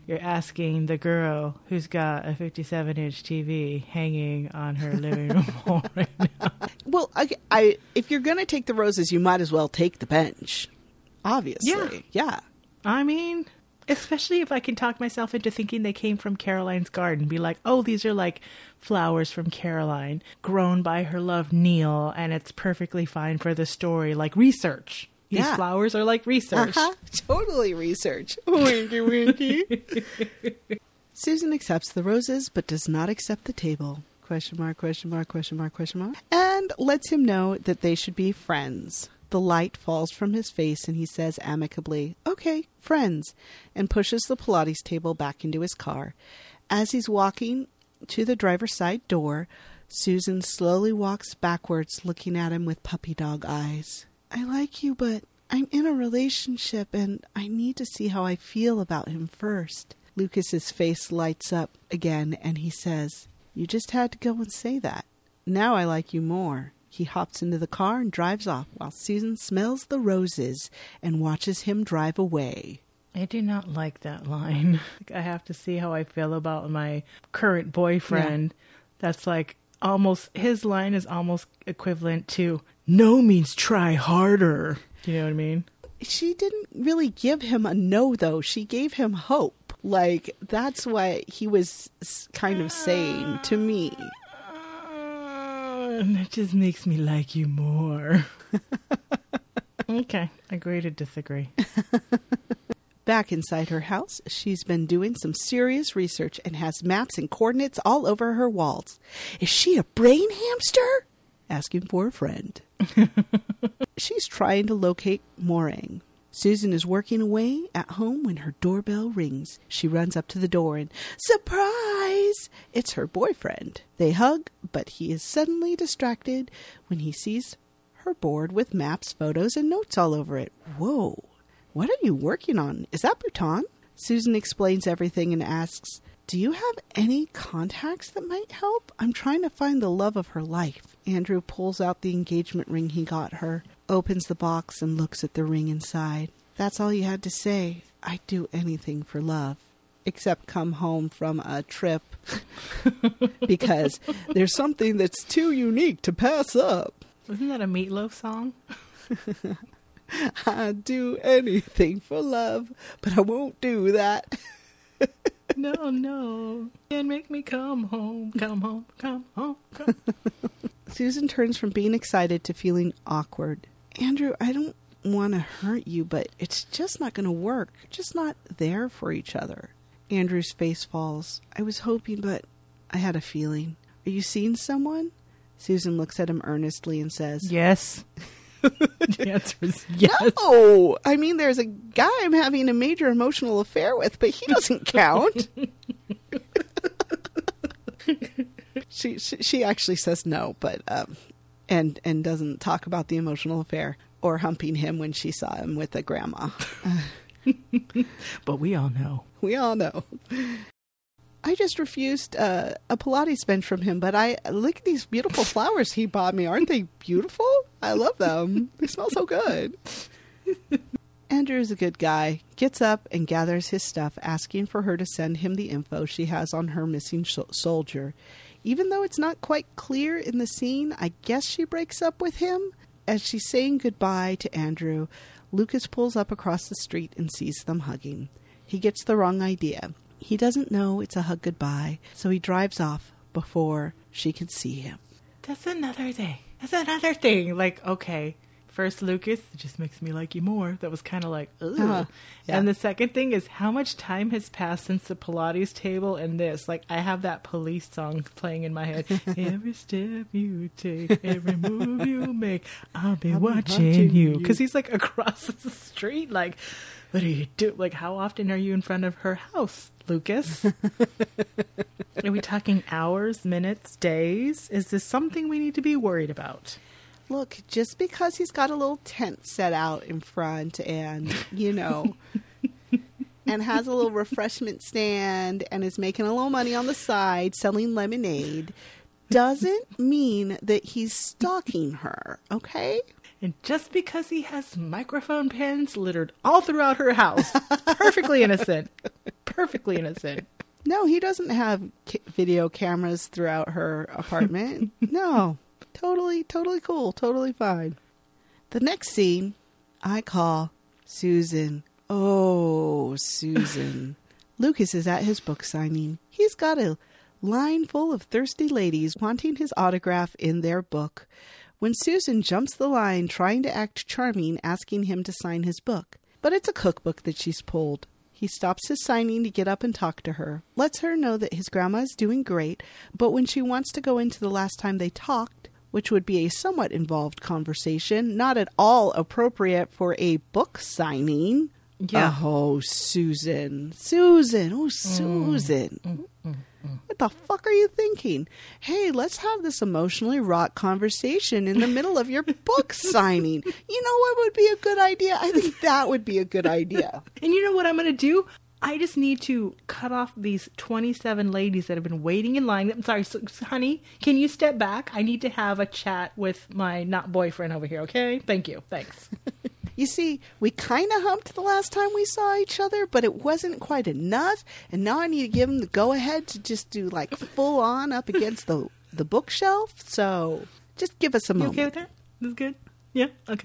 You're asking the girl who's got a 57-inch TV hanging on her living room wall right now. Well, if you're going to take the roses, you might as well take the bench. Obviously. Yeah. I mean, especially if I can talk myself into thinking they came from Caroline's garden. Be like, oh, these are like flowers from Caroline, grown by her love, Neil, and it's perfectly fine for the story. Like research. These flowers are like research. Totally research. Winky, winky. Susan accepts the roses, but does not accept the table. Question mark, question mark, question mark, question mark. And lets him know that they should be friends. The light falls from his face and he says amicably, okay, friends, and pushes the Pilates table back into his car. As he's walking to the driver's side door, Susan slowly walks backwards, looking at him with puppy dog eyes. I like you, but I'm in a relationship and I need to see how I feel about him first. Lucas's face lights up again and he says, you just had to go and say that. Now I like you more. He hops into the car and drives off while Susan smells the roses and watches him drive away. I do not like that line. I have to see how I feel about my current boyfriend. Yeah. That's like almost, his line is almost equivalent to no means try harder. Do you know what I mean? She didn't really give him a no, though. She gave him hope. Like, that's what he was kind of saying to me. And it just makes me like you more. Okay, agree to disagree. Back inside her house, she's been doing some serious research and has maps and coordinates all over her walls. Is she a brain hamster? Asking for a friend. She's trying to locate Morang. Susan is working away at home when her doorbell rings. She runs up to the door and, surprise! It's her boyfriend. They hug, but he is suddenly distracted when he sees her board with maps, photos, and notes all over it. Whoa, what are you working on? Is that Bhutan? Susan explains everything and asks, do you have any contacts that might help? I'm trying to find the love of her life. Andrew pulls out the engagement ring he got her, opens the box and looks at the ring inside. That's all you had to say. I'd do anything for love, except come home from a trip because there's something that's too unique to pass up. Isn't that a Meatloaf song? I'd do anything for love, but I won't do that. No. Can't make me come home, come home, come home, come. Susan turns from being excited to feeling awkward. Andrew, I don't want to hurt you, but it's just not going to work. We're just not there for each other. Andrew's face falls. I was hoping, but I had a feeling. Are you seeing someone? Susan looks at him earnestly and says, yes. The answer is yes. No! I mean, there's a guy I'm having a major emotional affair with, but he doesn't count. She actually says no, but and doesn't talk about the emotional affair or humping him when she saw him with a grandma. But we all know. We all know. I just refused a Pilates bench from him, but I look at these beautiful flowers he bought me. Aren't they beautiful? I love them. They smell so good. Andrew's a good guy. Gets up and gathers his stuff, asking for her to send him the info she has on her missing soldier. Even though it's not quite clear in the scene, I guess she breaks up with him. As she's saying goodbye to Andrew, Lucas pulls up across the street and sees them hugging. He gets the wrong idea. He doesn't know it's a hug goodbye, so he drives off before she can see him. That's another thing. Like, okay, first Lucas, it just makes me like you more. That was kind of like, ugh. Yeah. And the second thing is how much time has passed since the Pilates table and this. Like, I have that Police song playing in my head. Every step you take, every move you make, I'll be watching you. Because he's like across the street, like, what do you do? Like, how often are you in front of her house, Lucas? Are we talking hours, minutes, days? Is this something we need to be worried about? Look, just because he's got a little tent set out in front and, and has a little refreshment stand and is making a little money on the side selling lemonade doesn't mean that he's stalking her, okay? And just because he has microphone pens littered all throughout her house, perfectly innocent, Perfectly innocent. No, he doesn't have video cameras throughout her apartment. No, totally cool, totally fine. The next scene, I call Susan. Oh, Susan. Lucas is at his book signing. He's got a line full of thirsty ladies wanting his autograph in their book. When Susan jumps the line, trying to act charming, asking him to sign his book. But it's a cookbook that she's pulled. He stops his signing to get up and talk to her, lets her know that his grandma is doing great, but when she wants to go into the last time they talked, which would be a somewhat involved conversation, not at all appropriate for a book signing. Yeah. Oh, Susan. Susan. Oh, Susan. What the fuck are you thinking? Hey, let's have this emotionally wrought conversation in the middle of your book signing. You know what would be a good idea? I think that would be a good idea. And you know what I'm going to do? I just need to cut off these 27 ladies that have been waiting in line. I'm sorry, honey, can you step back? I need to have a chat with my not boyfriend over here, okay? Thank you. Thanks. You see, we kind of humped the last time we saw each other, but it wasn't quite enough. And now I need to give him the go-ahead to just do like full on up against the bookshelf. So just give us a moment. You okay with that? This is good? Yeah? Okay.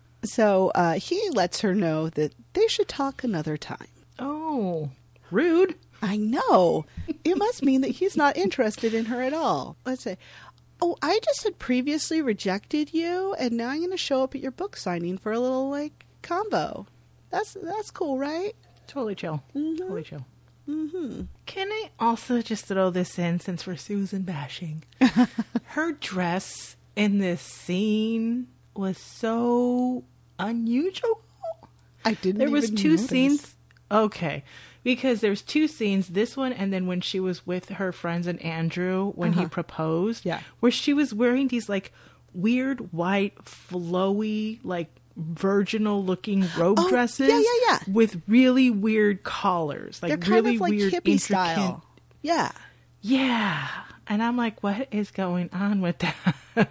So he lets her know that they should talk another time. Oh, rude. I know. It must mean that he's not interested in her at all. Let's say, oh, I just had previously rejected you, and now I'm going to show up at your book signing for a little, like, combo. That's cool, right? Totally chill. Mm-hmm. Totally chill. Mm-hmm. Can I also just throw this in since we're Susan bashing? Her dress in this scene was so unusual. I didn't There was even two notice. scenes. Okay. Because there's two scenes, this one and then when she was with her friends and Andrew when he proposed. Yeah. Where she was wearing these like weird white flowy like virginal looking robe dresses. Yeah. With really weird collars. Like They're kind really of like weird hippie intricate style. Yeah. Yeah. And I'm like, what is going on with that?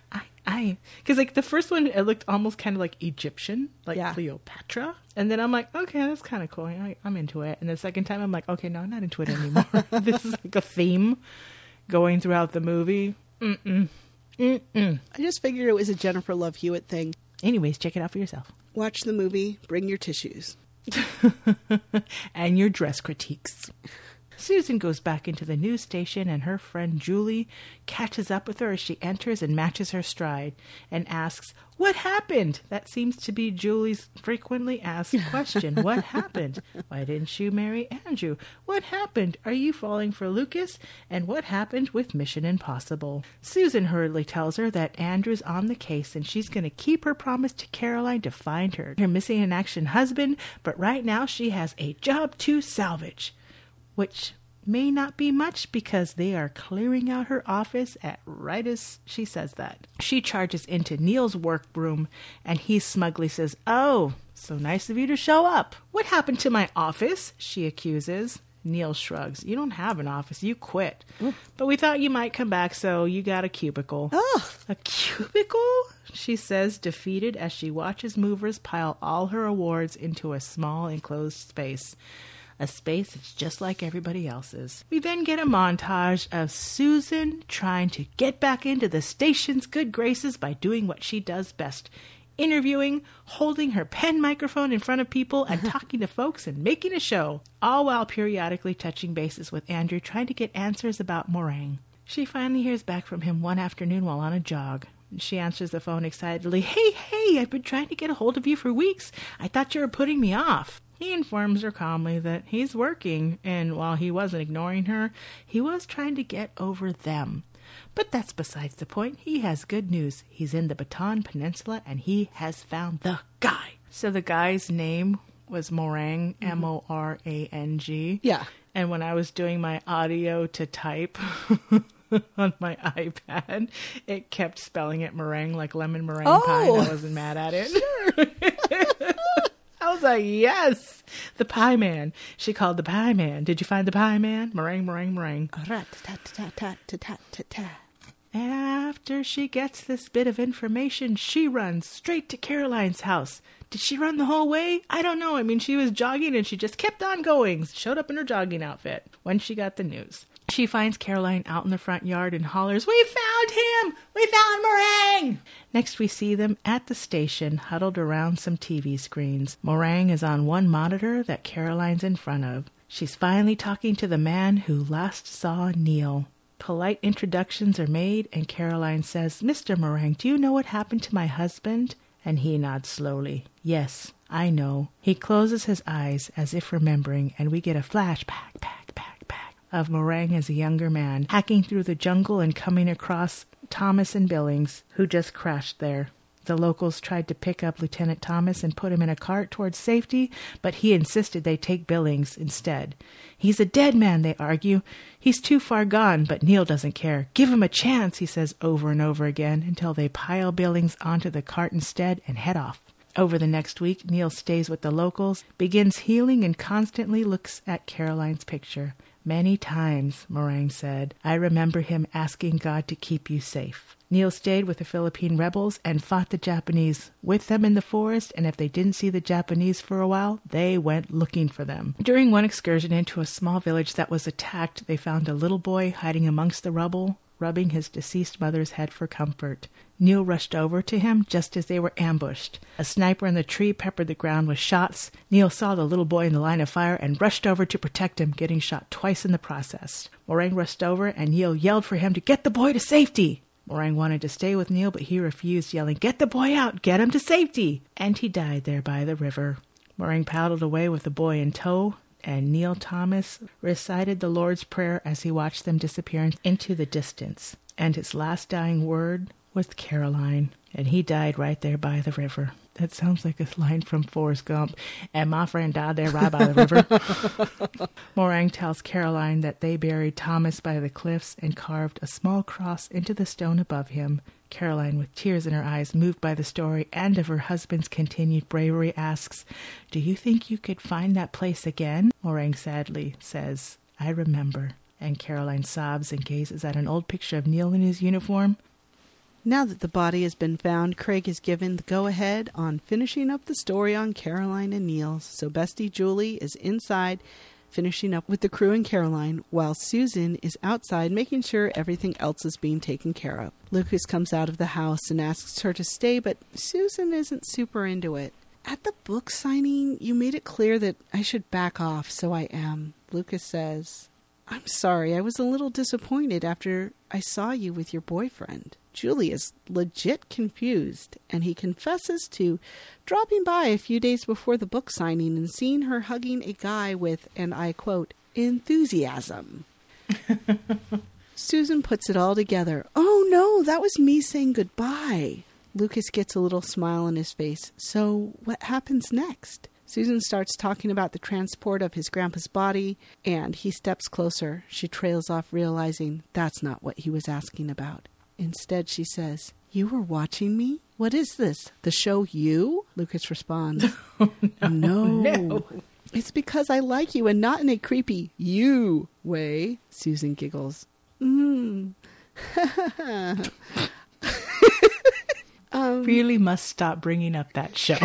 Because like the first one, it looked almost kind of like Egyptian, like Cleopatra. And then I'm like, okay, that's kind of cool. I'm into it. And the second time, I'm like, okay, no, I'm not into it anymore. This is like a theme going throughout the movie. I just figured it was a Jennifer Love Hewitt thing. Anyways, check it out for yourself. Watch the movie, bring your tissues. And your dress critiques. Susan goes back into the news station and her friend Julie catches up with her as she enters and matches her stride and asks, "What happened?" That seems to be Julie's frequently asked question. What happened? Why didn't you marry Andrew? What happened? Are you falling for Lucas? And what happened with Mission Impossible? Susan hurriedly tells her that Andrew's on the case and she's going to keep her promise to Caroline to find her missing in action husband, but right now she has a job to salvage. Which may not be much because they are clearing out her office right as she says that. She charges into Neil's workroom and he smugly says, "Oh, so nice of you to show up. What happened to my office?" she accuses. Neil shrugs. "You don't have an office. You quit. But we thought you might come back, so you got a cubicle." Oh. "A cubicle?" she says, defeated as she watches movers pile all her awards into a small enclosed space. A space that's just like everybody else's. We then get a montage of Susan trying to get back into the station's good graces by doing what she does best. Interviewing, holding her pen microphone in front of people and talking to folks and making a show. All while periodically touching bases with Andrew trying to get answers about Meringue. She finally hears back from him one afternoon while on a jog. She answers the phone excitedly. Hey, I've been trying to get a hold of you for weeks. I thought you were putting me off." He informs her calmly that he's working, and while he wasn't ignoring her, he was trying to get over them. But that's besides the point. He has good news. He's in the Bataan Peninsula, and he has found the guy. So the guy's name was Morang, Morang. Yeah. And when I was doing my audio to type on my iPad, it kept spelling it meringue, like lemon meringue pie, and I wasn't mad at it. Sure. I was like, yes, the pie man. She called the pie man. Did you find the pie man? Meringue, meringue, meringue. After she gets this bit of information, she runs straight to Caroline's house. Did she run the whole way? I don't know. I mean, she was jogging and she just kept on going. Showed up in her jogging outfit when she got the news. She finds Caroline out in the front yard and hollers, "We found him! We found Meringue!" Next we see them at the station, huddled around some TV screens. Meringue is on one monitor that Caroline's in front of. She's finally talking to the man who last saw Neil. Polite introductions are made, and Caroline says, "Mr. Meringue, do you know what happened to my husband?" And he nods slowly. "Yes, I know." He closes his eyes as if remembering, and we get a flashback of Meringue as a younger man, hacking through the jungle and coming across Thomas and Billings, who just crashed there. The locals tried to pick up Lieutenant Thomas and put him in a cart towards safety, but he insisted they take Billings instead. "He's a dead man," they argue. "He's too far gone," but Neil doesn't care. "Give him a chance," he says over and over again, until they pile Billings onto the cart instead and head off. Over the next week, Neil stays with the locals, begins healing, and constantly looks at Caroline's picture. "Many times," Meringue said, "I remember him asking God to keep you safe." Neil stayed with the Philippine rebels and fought the Japanese with them in the forest, and if they didn't see the Japanese for a while, they went looking for them. During one excursion into a small village that was attacked, they found a little boy hiding amongst the rubble, rubbing his deceased mother's head for comfort. Neil rushed over to him just as they were ambushed. A sniper in the tree peppered the ground with shots. Neil saw the little boy in the line of fire and rushed over to protect him, getting shot twice in the process. Meringue rushed over, and Neil yelled for him to get the boy to safety. Meringue wanted to stay with Neil, but he refused, yelling, "Get the boy out! Get him to safety!" And he died there by the river. Meringue paddled away with the boy in tow, and Neil Thomas recited the Lord's Prayer as he watched them disappear into the distance. And his last dying word was Caroline, and he died right there by the river. That sounds like a line from Forrest Gump. "And my friend died there right by the river." Meringue tells Caroline that they buried Thomas by the cliffs and carved a small cross into the stone above him. Caroline, with tears in her eyes, moved by the story and of her husband's continued bravery, asks, "Do you think you could find that place again?" Meringue sadly says, "I remember." And Caroline sobs and gazes at an old picture of Neil in his uniform. Now that the body has been found, Craig is given the go-ahead on finishing up the story on Caroline and Neil. So Bestie Julie is inside finishing up with the crew and Caroline, while Susan is outside making sure everything else is being taken care of. Lucas comes out of the house and asks her to stay, but Susan isn't super into it. "At the book signing, you made it clear that I should back off, so I am." Lucas says, "I'm sorry, I was a little disappointed after I saw you with your boyfriend." Julie is legit confused, and he confesses to dropping by a few days before the book signing and seeing her hugging a guy with, and I quote, "enthusiasm." Susan puts it all together. "Oh no, that was me saying goodbye." Lucas gets a little smile on his face. "So what happens next?" Susan starts talking about the transport of his grandpa's body, and he steps closer. She trails off, realizing that's not what he was asking about. Instead, she says, "You were watching me? What is this? The show You?" Lucas responds, No. "It's because I like you and not in a creepy you way." Susan giggles. Really must stop bringing up that show.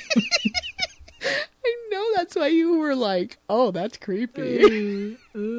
I know, that's why you were like, "Oh, that's creepy."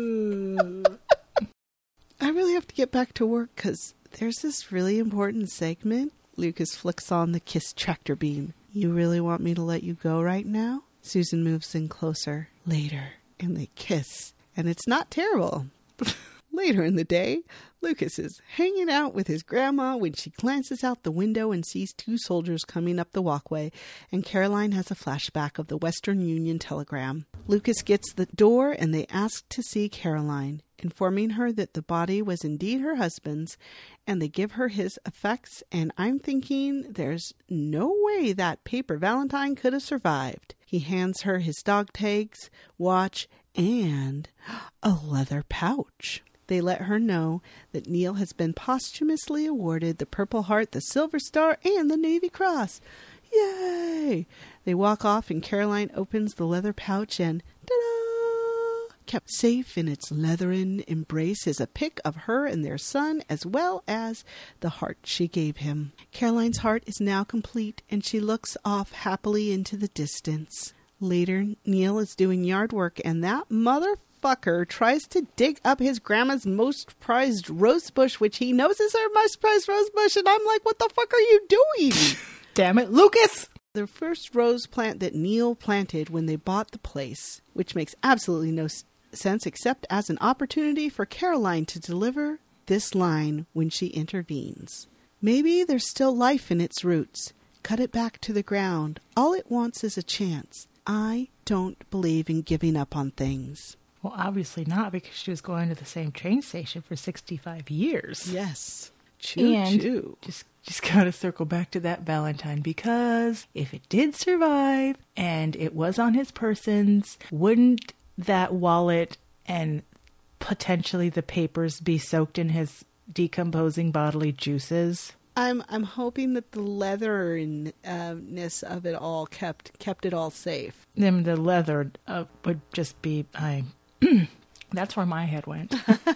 I really have to get back to work because there's this really important segment. Lucas flicks on the Kiss tractor beam. "You really want me to let you go right now?" Susan moves in closer. Later, and they kiss. And it's not terrible. Later in the day, Lucas is hanging out with his grandma when she glances out the window and sees two soldiers coming up the walkway, and Caroline has a flashback of the Western Union telegram. Lucas gets the door and they ask to see Caroline, informing her that the body was indeed her husband's, and they give her his effects, and I'm thinking there's no way that paper Valentine could have survived. He hands her his dog tags, watch, and a leather pouch. They let her know that Neil has been posthumously awarded the Purple Heart, the Silver Star, and the Navy Cross. Yay! They walk off and Caroline opens the leather pouch and ta-da! kept safe in its leathern embrace is a pic of her and their son, as well as the heart she gave him. Caroline's heart is now complete, and she looks off happily into the distance. Later, Neil is doing yard work, and that motherfucker tries to dig up his grandma's most prized rose bush, which he knows is her most prized rose bush, and I'm like, what the fuck are you doing? Damn it, Lucas! The first rose plant that Neil planted when they bought the place, which makes absolutely no sense except as an opportunity for Caroline to deliver this line when she intervenes. Maybe there's still life in its roots. Cut it back to the ground. All it wants is a chance. I don't believe in giving up on things. Well, obviously not, because she was going to the same train station for 65 years. Yes. Choo-choo. Just gotta circle back to that Valentine, because if it did survive and it was on his persons, wouldn't that wallet and potentially the papers be soaked in his decomposing bodily juices? I'm hoping that the leatherness of it all kept it all safe. Then the leather would just be that's where my head went.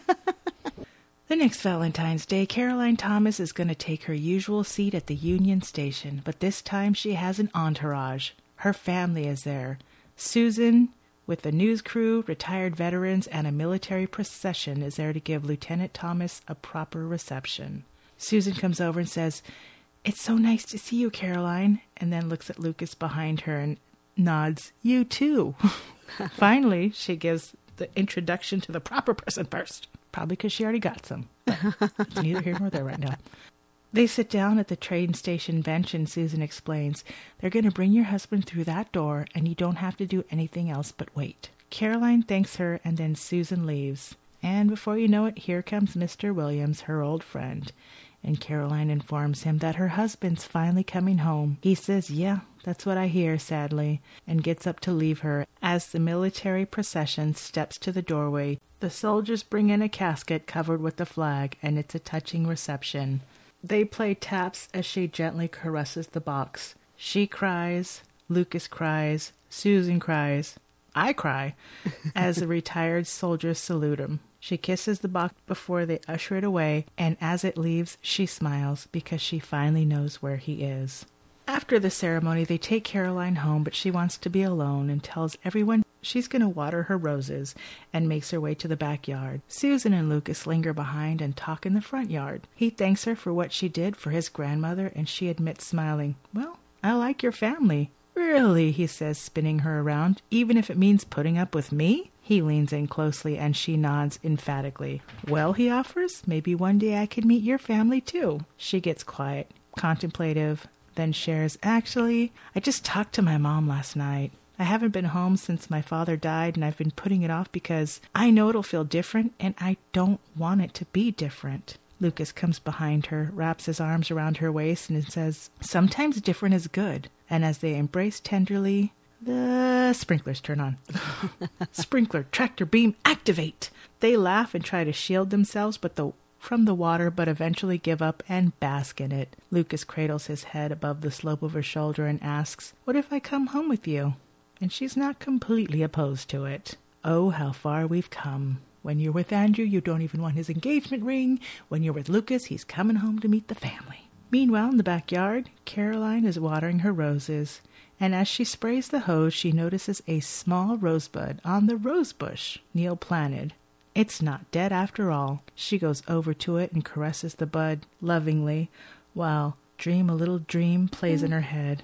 The next Valentine's Day, Caroline Thomas is going to take her usual seat at the Union Station, but this time she has an entourage. Her family is there. Susan, with the news crew, retired veterans, and a military procession, is there to give Lieutenant Thomas a proper reception. Susan comes over and says, "It's so nice to see you, Caroline," and then looks at Lucas behind her and nods, "You too." Finally, she gives the introduction to the proper person first. Probably because she already got some. It's neither here nor there right now. They sit down at the train station bench, and Susan explains, "They're going to bring your husband through that door, and you don't have to do anything else but wait." Caroline thanks her, and then Susan leaves. And before you know it, here comes Mr. Williams, her old friend. And Caroline informs him that her husband's finally coming home. He says, "Yeah, that's what I hear," sadly, and gets up to leave her. As the military procession steps to the doorway, the soldiers bring in a casket covered with the flag, and it's a touching reception. They play taps as she gently caresses the box. She cries, Lucas cries, Susan cries, I cry, as the retired soldiers salute him. She kisses the box before they usher it away, and as it leaves, she smiles because she finally knows where he is. After the ceremony, they take Caroline home, but she wants to be alone and tells everyone she's going to water her roses and makes her way to the backyard. Susan and Lucas linger behind and talk in the front yard. He thanks her for what she did for his grandmother, and she admits, smiling, "Well, I like your family." "Really?" he says, spinning her around. "Even if it means putting up with me?" He leans in closely, and she nods emphatically. "Well," he offers, "maybe one day I could meet your family too." She gets quiet, contemplative, then shares, "Actually, I just talked to my mom last night. I haven't been home since my father died, and I've been putting it off because I know it'll feel different, and I don't want it to be different." Lucas comes behind her, wraps his arms around her waist, and says, "Sometimes different is good." And as they embrace tenderly, the sprinklers turn on. Sprinkler, tractor beam, activate! They laugh and try to shield themselves from the water, but eventually give up and bask in it. Lucas cradles his head above the slope of her shoulder and asks, "What if I come home with you?" And she's not completely opposed to it. Oh, how far we've come. When you're with Andrew, you don't even want his engagement ring. When you're with Lucas, he's coming home to meet the family. Meanwhile, in the backyard, Caroline is watering her roses, and as she sprays the hose, she notices a small rosebud on the rose bush Neil planted. It's not dead after all. She goes over to it and caresses the bud lovingly, while "Dream a Little Dream" plays in her head.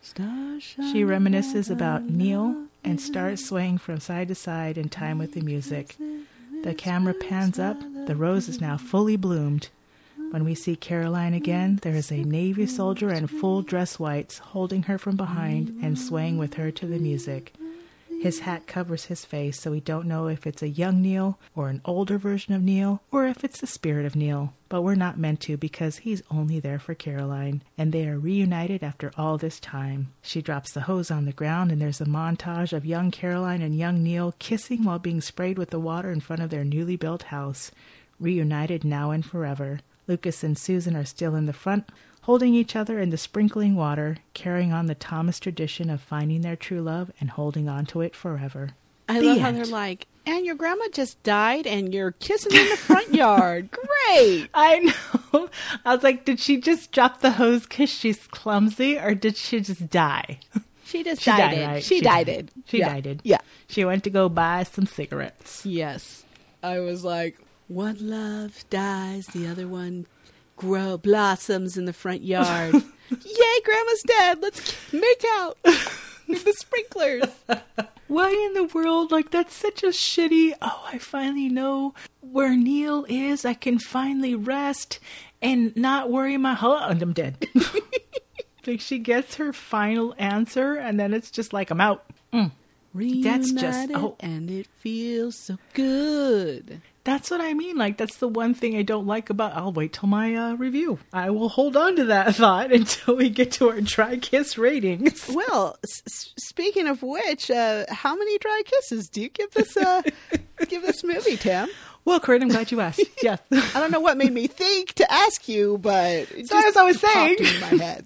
She reminisces about Neil and starts swaying from side to side in time with the music. The camera pans up. The rose is now fully bloomed. When we see Caroline again, there is a Navy soldier in full dress whites holding her from behind and swaying with her to the music. His hat covers his face, so we don't know if it's a young Neil or an older version of Neil, or if it's the spirit of Neil. But we're not meant to, because he's only there for Caroline, and they are reunited after all this time. She drops the hose on the ground, and there's a montage of young Caroline and young Neil kissing while being sprayed with the water in front of their newly built house, reunited now and forever. Lucas and Susan are still in the front, holding each other in the sprinkling water, carrying on the Thomas tradition of finding their true love and holding on to it forever. I The love how end. they're like, and your grandma just died and you're kissing in the front yard. Great. I know. I was like, did she just drop the hose because she's clumsy, or did she just die? She just She died. died, right? She died. She died. Yeah. She went to go buy some cigarettes. Yes. I was like, one love dies, the other one blossoms in the front yard. Yay, Grandma's dead. Let's make out with the sprinklers. Why in the world? Like, that's such a shitty, oh, I finally know where Neil is. I can finally rest and not worry my and I'm dead. Like, she gets her final answer, and then it's just like, I'm out. That's just, Reunited, and it feels so good. That's what I mean. Like, that's the one thing I don't like about, I'll wait till my review. I will hold on to that thought until we get to our dry kiss ratings. Well, speaking of which, how many dry kisses do you give this give this movie, Tim? Well, Corinne, I'm glad you asked. Yes. I don't know what made me think to ask you, but it So as I was popped saying, in my head.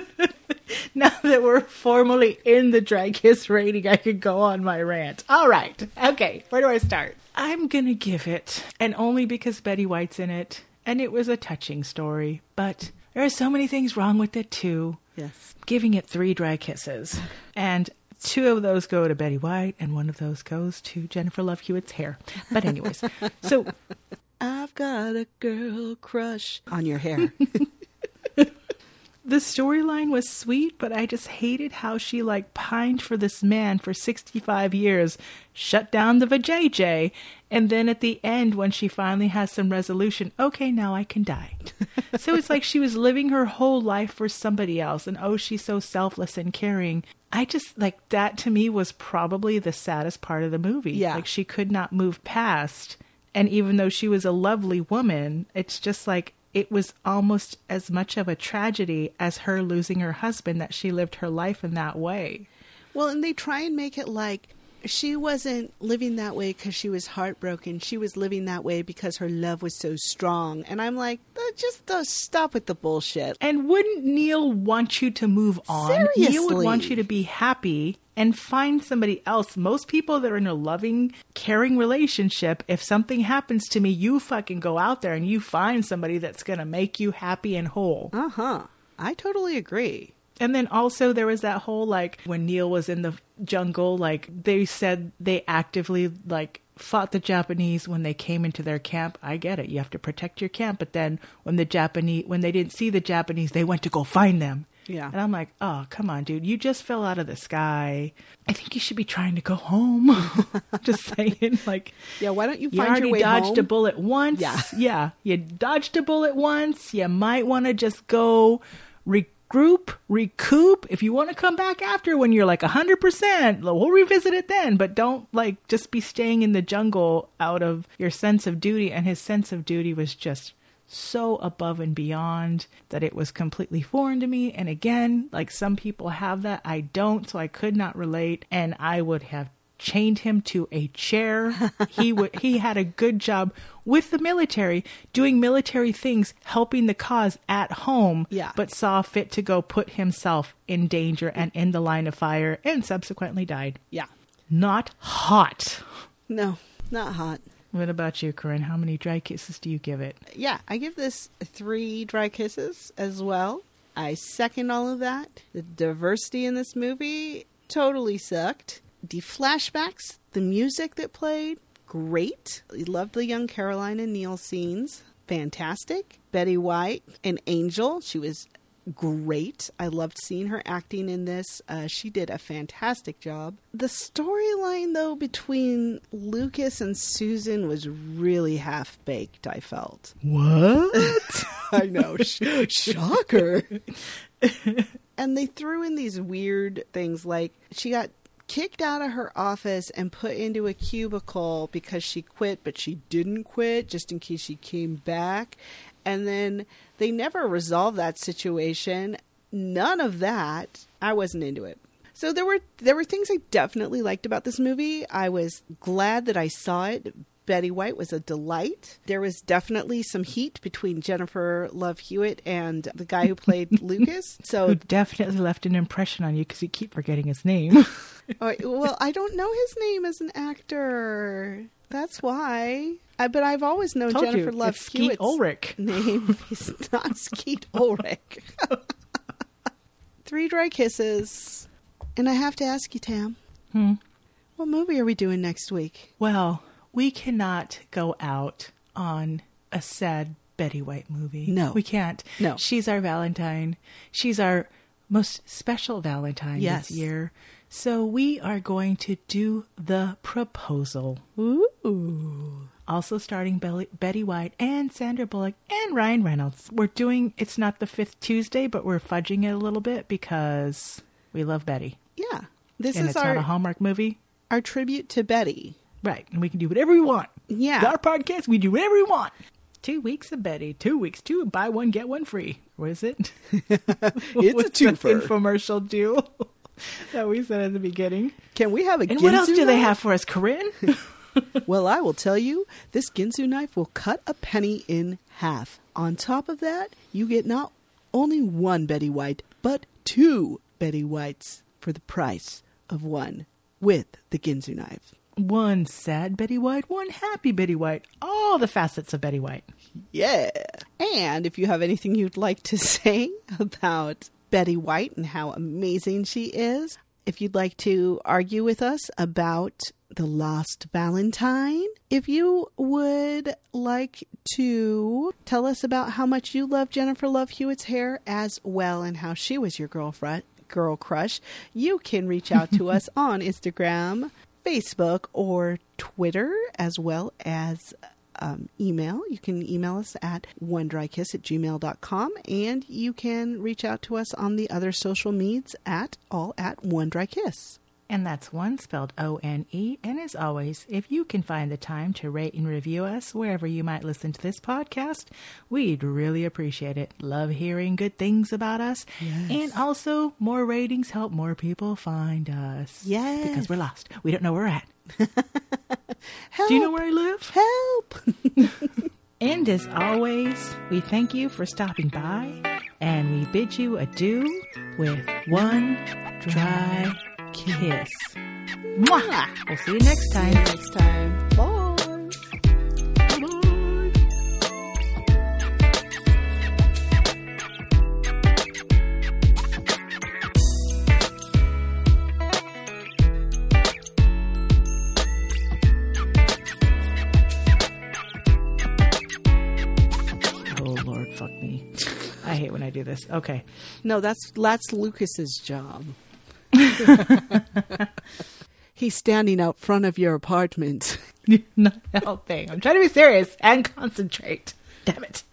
now that we're formally in the dry kiss rating, I could go on my rant. All right. Okay. Where do I start? I'm going to give it, and only because Betty White's in it, and it was a touching story, but there are so many things wrong with it too. Yes. Giving it 3 dry kisses. And 2 of those go to Betty White, and 1 of those goes to Jennifer Love Hewitt's hair. But anyways, so I've got a girl crush on your hair. the storyline was sweet, but I just hated how she like pined for this man for 65 years, shut down the vajayjay, and then at the end when she finally has some resolution, okay, now I can die. So it's like she was living her whole life for somebody else, and oh, she's so selfless and caring. I just, like, that to me was probably the saddest part of the movie. Yeah. Like, she could not move past, and even though she was a lovely woman, it's just like, it was almost as much of a tragedy as her losing her husband that she lived her life in that way. Well, and they try and make it like she wasn't living that way because she was heartbroken. She was living that way because her love was so strong. And I'm like, just stop with the bullshit. And wouldn't Neil want you to move on? Seriously. Neil would want you to be happy and find somebody else. Most people that are in a loving, caring relationship, if something happens to me, you fucking go out there and you find somebody that's going to make you happy and whole. Uh-huh. I totally agree. And then also there was that whole, like, when Neil was in the jungle, like, they said they actively, like, fought the Japanese when they came into their camp. I get it. You have to protect your camp. But then when they didn't see the Japanese, they went to go find them. Yeah. And I'm like, oh, come on, dude. You just fell out of the sky. I think you should be trying to go home. Just saying, like, Yeah, why don't you you find already your way dodged home? a bullet once. Yeah. Yeah. You dodged a bullet once. You might want to just go regroup, recoup. If you want to come back after when you're like 100%, we'll revisit it then. But don't, like, just be staying in the jungle out of your sense of duty. And his sense of duty was just so above and beyond that it was completely foreign to me. And again, like, some people have that. I don't, so I could not relate. And I would have chained him to a chair. He had a good job with the military, doing military things, helping the cause at home, Yeah. but saw fit to go put himself in danger and in the line of fire, and subsequently died. Yeah. Not hot. No, not hot. What about you, Corinne? How many dry kisses do you give it? Yeah, I give this 3 dry kisses as well. I second all of that. The diversity in this movie totally sucked. The flashbacks, the music that played, great. I loved the young Caroline and Neil scenes. Fantastic. Betty White, an angel. She was great. I loved seeing her acting in this. She did a fantastic job. The storyline, though, between Lucas and Susan was really half-baked, I felt. What? I know. Shocker. And they threw in these weird things like she got kicked out of her office and put into a cubicle because she quit, but she didn't quit just in case she came back. And then they never resolved that situation. None of that. I wasn't into it. So there were things I definitely liked about this movie. I was glad that I saw it Betty White was a delight. There was definitely some heat between Jennifer Love Hewitt and the guy who played Lucas. So Who definitely left an impression on you because you keep forgetting his name. well, I don't know his name as an actor. That's why. But I've always known Told Jennifer you, Love it's Skeet Hewitt's Ulrich. name. He's not Skeet Ulrich. 3 Dry Kisses. And I have to ask you, Tam, what movie are we doing next week? Well, we cannot go out on a sad Betty White movie. No. We can't. No. She's our Valentine. She's our most special Valentine Yes. this year. So we are going to do The Proposal. Ooh. Also starring Betty White and Sandra Bullock and Ryan Reynolds. We're doing, it's not the 5th Tuesday, but we're fudging it a little bit because we love Betty. Yeah. This And is it's not a Hallmark movie. our tribute to Betty. Right. And we can do whatever we want. Yeah. Our podcast, we do whatever we want. 2 weeks of Betty. 2 weeks. 2 buy one, get one free. What is it? It's What's a the twofer. infomercial do that we said at the beginning. Can we have a And what else Ginsu do they knife? have for us, Corinne? Well, I will tell you, this Ginsu knife will cut a penny in half. On top of that, you get not only 1 Betty White, but 2 Betty Whites for the price of 1 with the Ginsu knife. One sad Betty White, one happy Betty White. All the facets of Betty White. Yeah. And if you have anything you'd like to say about Betty White and how amazing she is, if you'd like to argue with us about The Lost Valentine, if you would like to tell us about how much you love Jennifer Love Hewitt's hair as well and how she was your girl crush, you can reach out to us on Instagram, Facebook, or Twitter, as well as email. You can email us at onedrykiss@gmail.com, and you can reach out to us on the other social medias at One Dry Kiss. And that's one spelled O-N-E. And as always, if you can find the time to rate and review us wherever you might listen to this podcast, we'd really appreciate it. Love hearing good things about us. Yes. And also, more ratings help more people find us. Yes. Because we're lost. We don't know where we're at. Help! Do you know where I live? Help! And as always, we thank you for stopping by, and we bid you adieu with one dry kiss. Mwah! We'll see you next time. Next time. Bye. Oh, Lord, fuck me. I hate when I do this. Okay. No, that's Lucas's job. He's standing out front of your apartment. Not helping. I'm trying to be serious and concentrate. Damn it.